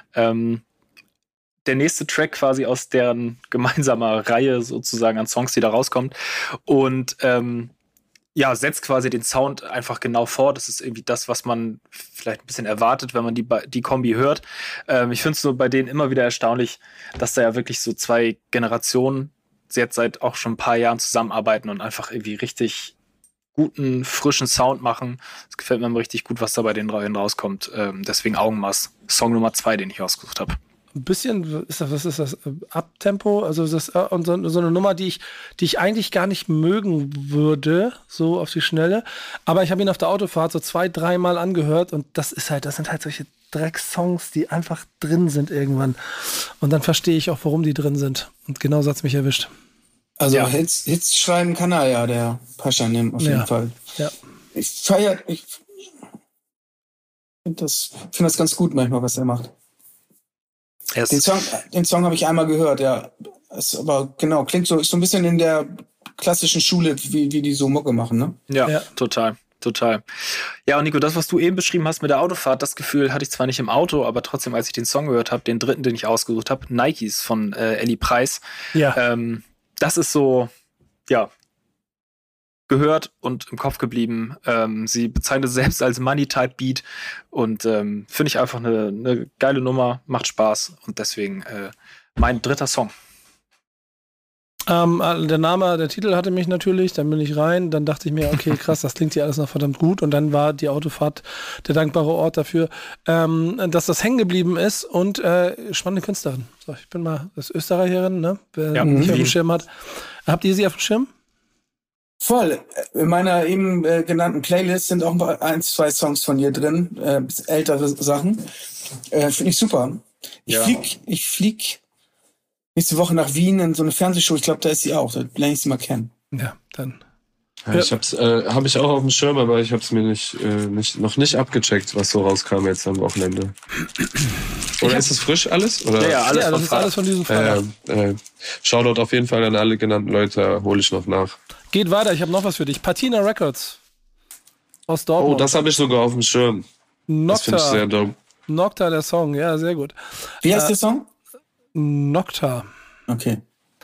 Der nächste Track quasi aus deren gemeinsamer Reihe sozusagen an Songs, die da rauskommt. Und setzt quasi den Sound einfach genau vor. Das ist irgendwie das, was man vielleicht ein bisschen erwartet, wenn man die Kombi hört. Ich finde es so bei denen immer wieder erstaunlich, dass da ja wirklich so 2 Generationen jetzt seit auch schon ein paar Jahren zusammenarbeiten und einfach irgendwie richtig guten, frischen Sound machen. Es gefällt mir richtig gut, was da bei den Reihen rauskommt. Deswegen Augenmaß. Song Nummer 2, den ich ausgesucht habe. ein bisschen, was ist das? Abtempo, also das und so eine Nummer, die ich eigentlich gar nicht mögen würde, so auf die Schnelle. Aber ich habe ihn auf der Autofahrt so 2-3 Mal angehört und das sind halt solche Drecksongs, die einfach drin sind irgendwann. Und dann verstehe ich auch, warum die drin sind. Und genau so hat's mich erwischt. Also Hits schreiben kann er ja, der Paschanim auf jeden Fall. Ja. Ich finde das ganz gut manchmal, was er macht. Den Song habe ich einmal gehört, ja. Aber genau, klingt so, ist so ein bisschen in der klassischen Schule, wie die so Mucke machen, ne? Ja. Total. Ja, und Nico, das, was du eben beschrieben hast mit der Autofahrt, das Gefühl hatte ich zwar nicht im Auto, aber trotzdem, als ich den Song gehört habe, den dritten, den ich ausgesucht habe, Nikes von Ellie Preis. Ja. Das ist so, ja, gehört und im Kopf geblieben. Sie bezeichnet es selbst als Money-Type-Beat und finde ich einfach eine geile Nummer, macht Spaß und deswegen mein dritter Song. Der Titel hatte mich natürlich, dann bin ich rein, dann dachte ich mir, okay, krass, das klingt hier alles noch verdammt gut und dann war die Autofahrt der dankbare Ort dafür, dass das hängen geblieben ist und spannende Künstlerin. So, ich bin mal, das ist Österreicherin, ne? Wer mich auf dem Schirm hat. Habt ihr sie auf dem Schirm? Voll. In meiner eben genannten Playlist sind auch 1-2 Songs von ihr drin, ältere Sachen. Finde ich super. Ich flieg nächsteChe nach Wien in so eine Fernsehshow. Ich glaube, da ist sie auch. Da lerne ich sie mal kennen. Ja, dann. Ja, ich habe ich auch auf dem Schirm, aber ich habe es mir noch nicht abgecheckt, was so rauskam jetzt am Wochenende. Oder ist es frisch alles? Oder? Ja, alles. Ja, das ist alles von diesem Freitag. Shoutout auf jeden Fall an alle genannten Leute, hole ich noch nach. Geht weiter, ich habe noch was für dich. Patina Records aus Dortmund. Oh, das habe ich sogar auf dem Schirm. Das finde ich sehr dope. Nocta, der Song, ja, sehr gut. Wie heißt der Song? Nocta. Okay.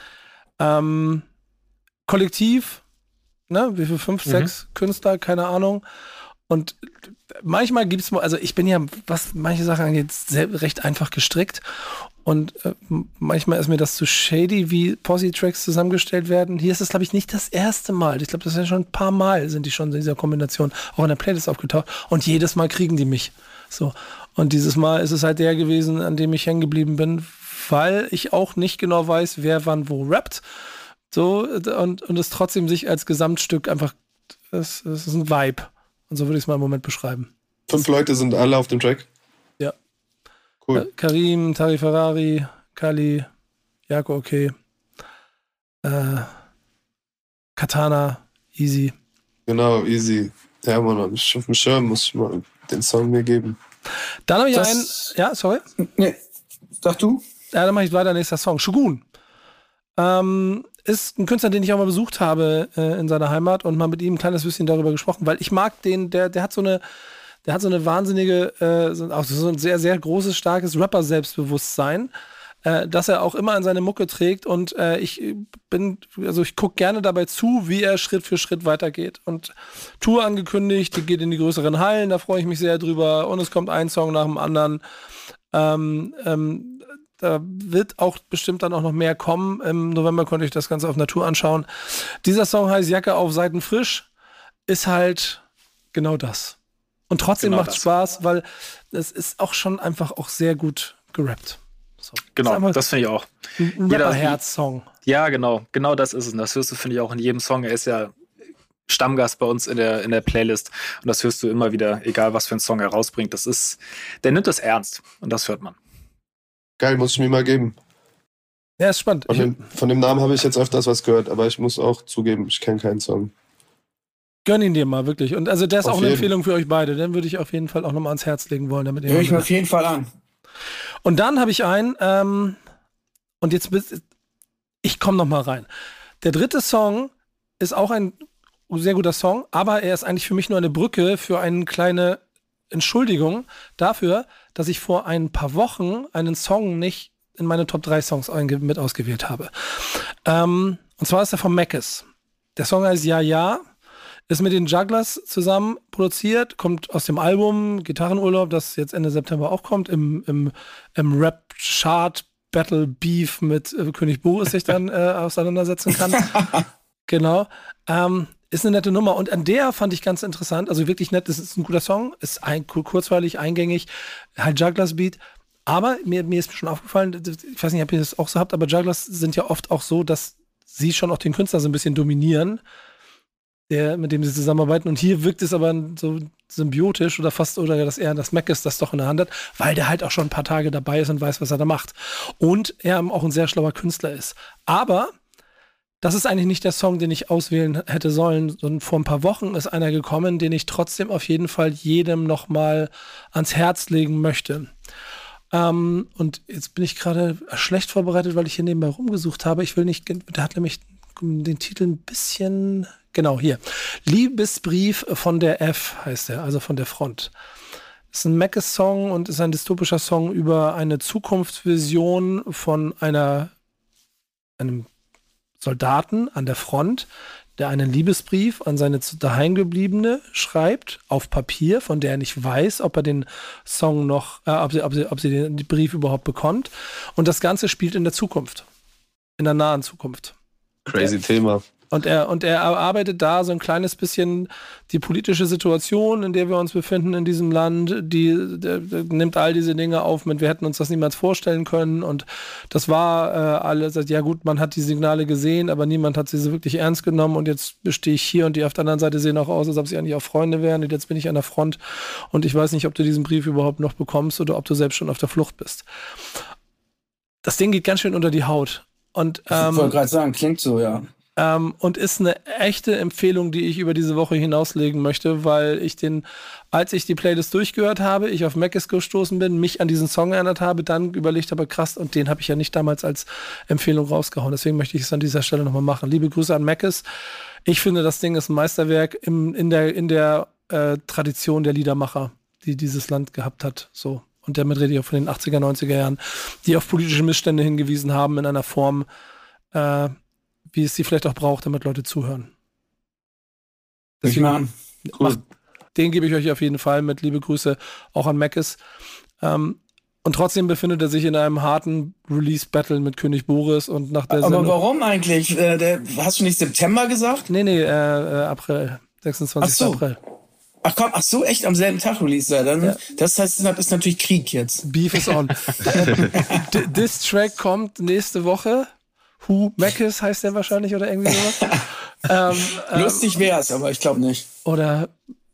Kollektiv, ne, wie viel? 5, 6 Künstler, keine Ahnung. Und manchmal gibt es, also ich bin ja, was manche Sachen angeht, recht einfach gestrickt. Und manchmal ist mir das zu shady, wie Posse-Tracks zusammengestellt werden. Hier ist es, glaube ich, nicht das erste Mal. Ich glaube, das ist ja schon ein paar Mal, sind die schon in dieser Kombination auch in der Playlist aufgetaucht. Und jedes Mal kriegen die mich. So. Und dieses Mal ist es halt der gewesen, an dem ich hängen geblieben bin, weil ich auch nicht genau weiß, wer wann wo rappt. So, und es trotzdem sich als Gesamtstück einfach, es ist ein Vibe. Und so würde ich es mal im Moment beschreiben. 5 Leute sind alle auf dem Track? Ja. Cool. Karim, Tari Ferrari, Kali, Jako, okay. Katana, Easy. Genau, Easy. Ja, Mann, hab ich auf dem Schirm, muss ich mal den Song mir geben. Dann habe ich einen. Ja, sorry? Nee, sag du? Ja, dann mache ich weiter, nächster Song. Shogun. Ist ein Künstler, den ich auch mal besucht habe in seiner Heimat und mal mit ihm ein kleines bisschen darüber gesprochen, weil ich mag den, der hat so eine wahnsinnige, auch so ein sehr, sehr großes, starkes Rapper-Selbstbewusstsein, dass er auch immer in seine Mucke trägt und ich gucke gerne dabei zu, wie er Schritt für Schritt weitergeht. Und Tour angekündigt, die geht in die größeren Hallen, da freue ich mich sehr drüber und es kommt ein Song nach dem anderen. Da wird auch bestimmt dann auch noch mehr kommen. Im November konnte ich das Ganze auf Natur anschauen. Dieser Song heißt Jacke auf Seiten frisch, ist halt genau das. Und trotzdem macht es Spaß, weil es ist auch schon einfach auch sehr gut gerappt. So. Genau, das finde ich auch. Ein Rapper-Herz-Song. Ja, genau das ist es. Und das hörst du, finde ich, auch in jedem Song. Er ist ja Stammgast bei uns in der Playlist. Und das hörst du immer wieder, egal was für einen Song er rausbringt. Der nimmt das ernst. Und das hört man. Geil, muss ich mir mal geben. Ja, ist spannend. Von dem Namen habe ich jetzt öfters was gehört, aber ich muss auch zugeben, ich kenne keinen Song. Gönn ihn dir mal, wirklich. Und also der ist auch eine Empfehlung für euch beide. Den würde ich auf jeden Fall auch nochmal ans Herz legen wollen. Damit Hör ich mir auf jeden Fall an. Und dann habe ich einen, und jetzt ich komme nochmal rein. Der dritte Song ist auch ein sehr guter Song, aber er ist eigentlich für mich nur eine Brücke für eine kleine Entschuldigung dafür, dass ich vor ein paar Wochen einen Song nicht in meine Top 3 Songs mit ausgewählt habe. Und zwar ist er von Mackes. Der Song heißt Ja, Ja, ist mit den Jugglers zusammen produziert, kommt aus dem Album Gitarrenurlaub, das jetzt Ende September auch kommt, im Rap-Chart Battle Beef mit König Boris sich dann auseinandersetzen kann. Genau. Ist eine nette Nummer und an der fand ich ganz interessant, also wirklich nett, das ist ein guter Song, ist kurzweilig, eingängig, halt Jugglers Beat Aber mir ist schon aufgefallen, ich weiß nicht, ob ihr das auch so habt, aber Jugglers sind ja oft auch so, dass sie schon auch den Künstler so ein bisschen dominieren, mit dem sie zusammenarbeiten. Und hier wirkt es aber so symbiotisch oder fast, oder dass er das Mackes das doch in der Hand hat, weil der halt auch schon ein paar Tage dabei ist und weiß, was er da macht. Und er auch ein sehr schlauer Künstler ist. Aber das ist eigentlich nicht der Song, den ich auswählen hätte sollen, sondern vor ein paar Wochen ist einer gekommen, den ich trotzdem auf jeden Fall jedem nochmal ans Herz legen möchte. Und jetzt bin ich gerade schlecht vorbereitet, weil ich hier nebenbei rumgesucht habe. Ich will nicht, der hat nämlich den Titel ein bisschen, genau hier. Liebesbrief von der F heißt er, also von der Front. Ist ein Mackes-Song und ist ein dystopischer Song über eine Zukunftsvision von einem Soldaten an der Front, der einen Liebesbrief an seine Daheimgebliebene schreibt, auf Papier, von der er nicht weiß, ob er den Song noch, ob sie den Brief überhaupt bekommt. Und das Ganze spielt in der Zukunft. In der nahen Zukunft. Crazy Thema. Und er erarbeitet da so ein kleines bisschen die politische Situation, in der wir uns befinden in diesem Land. Der nimmt all diese Dinge auf mit, wir hätten uns das niemals vorstellen können. Und das war alles, ja gut, man hat die Signale gesehen, aber niemand hat sie so wirklich ernst genommen. Und jetzt stehe ich hier und die auf der anderen Seite sehen auch aus, als ob sie eigentlich auch Freunde wären. Und jetzt bin ich an der Front und ich weiß nicht, ob du diesen Brief überhaupt noch bekommst oder ob du selbst schon auf der Flucht bist. Das Ding geht ganz schön unter die Haut. Und, ich wollte gerade sagen, klingt so, ja. Und ist eine echte Empfehlung, die ich über diese Woche hinauslegen möchte, weil als ich die Playlist durchgehört habe, ich auf Mackes gestoßen bin, mich an diesen Song erinnert habe, dann überlegt habe, krass, und den habe ich ja nicht damals als Empfehlung rausgehauen. Deswegen möchte ich es an dieser Stelle nochmal machen. Liebe Grüße an Mackes. Ich finde, das Ding ist ein Meisterwerk in der Tradition der Liedermacher, die dieses Land gehabt hat. So. Und damit rede ich auch von den 80er, 90er Jahren, die auf politische Missstände hingewiesen haben in einer Form, wie es sie vielleicht auch braucht, damit Leute zuhören. Cool. Den gebe ich euch auf jeden Fall mit. Liebe Grüße auch an Mackes. Und trotzdem befindet er sich in einem harten Release-Battle mit König Boris und nach der Aber Sendung. warum eigentlich? Hast du nicht September gesagt? Nee, April. 26. April. Ach so, echt am selben Tag Release. Dann, ja. Das heißt, das ist natürlich Krieg jetzt. Beef is on. This Track kommt nächste Woche. Mackes heißt der wahrscheinlich oder irgendwie sowas. Lustig wär's, aber ich glaube nicht. Oder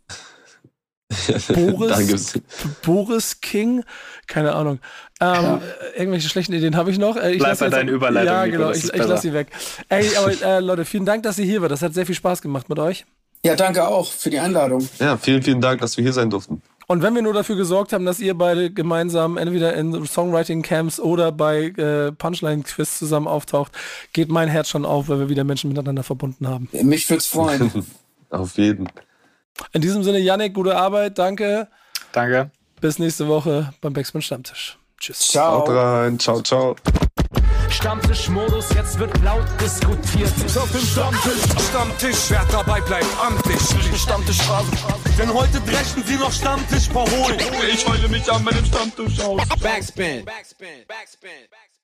Boris King, keine Ahnung. Irgendwelche schlechten Ideen habe ich noch. Bleib bei deinen Überleitungen. Ja, genau, ich lasse sie weg. Ey, aber Leute, vielen Dank, dass ihr hier wart. Das hat sehr viel Spaß gemacht mit euch. Ja, danke auch für die Einladung. Ja, vielen, vielen Dank, dass wir hier sein durften. Und wenn wir nur dafür gesorgt haben, dass ihr beide gemeinsam entweder in Songwriting-Camps oder bei Punchline-Quiz zusammen auftaucht, geht mein Herz schon auf, weil wir wieder Menschen miteinander verbunden haben. Mich würd's freuen. Auf jeden. In diesem Sinne, Yannick, gute Arbeit, danke. Danke. Bis nächste Woche beim Backspin Stammtisch. Tschüss. Ciao. Haut rein. Ciao, ciao. Stammtischmodus, jetzt wird laut diskutiert. Auf dem Stammtisch, wer dabei bleibt, amtlich. Stammtisch Phase, denn heute brechen sie noch Stammtisch verholen. Ich heule mich an meinem Stammtisch aus. Backspin.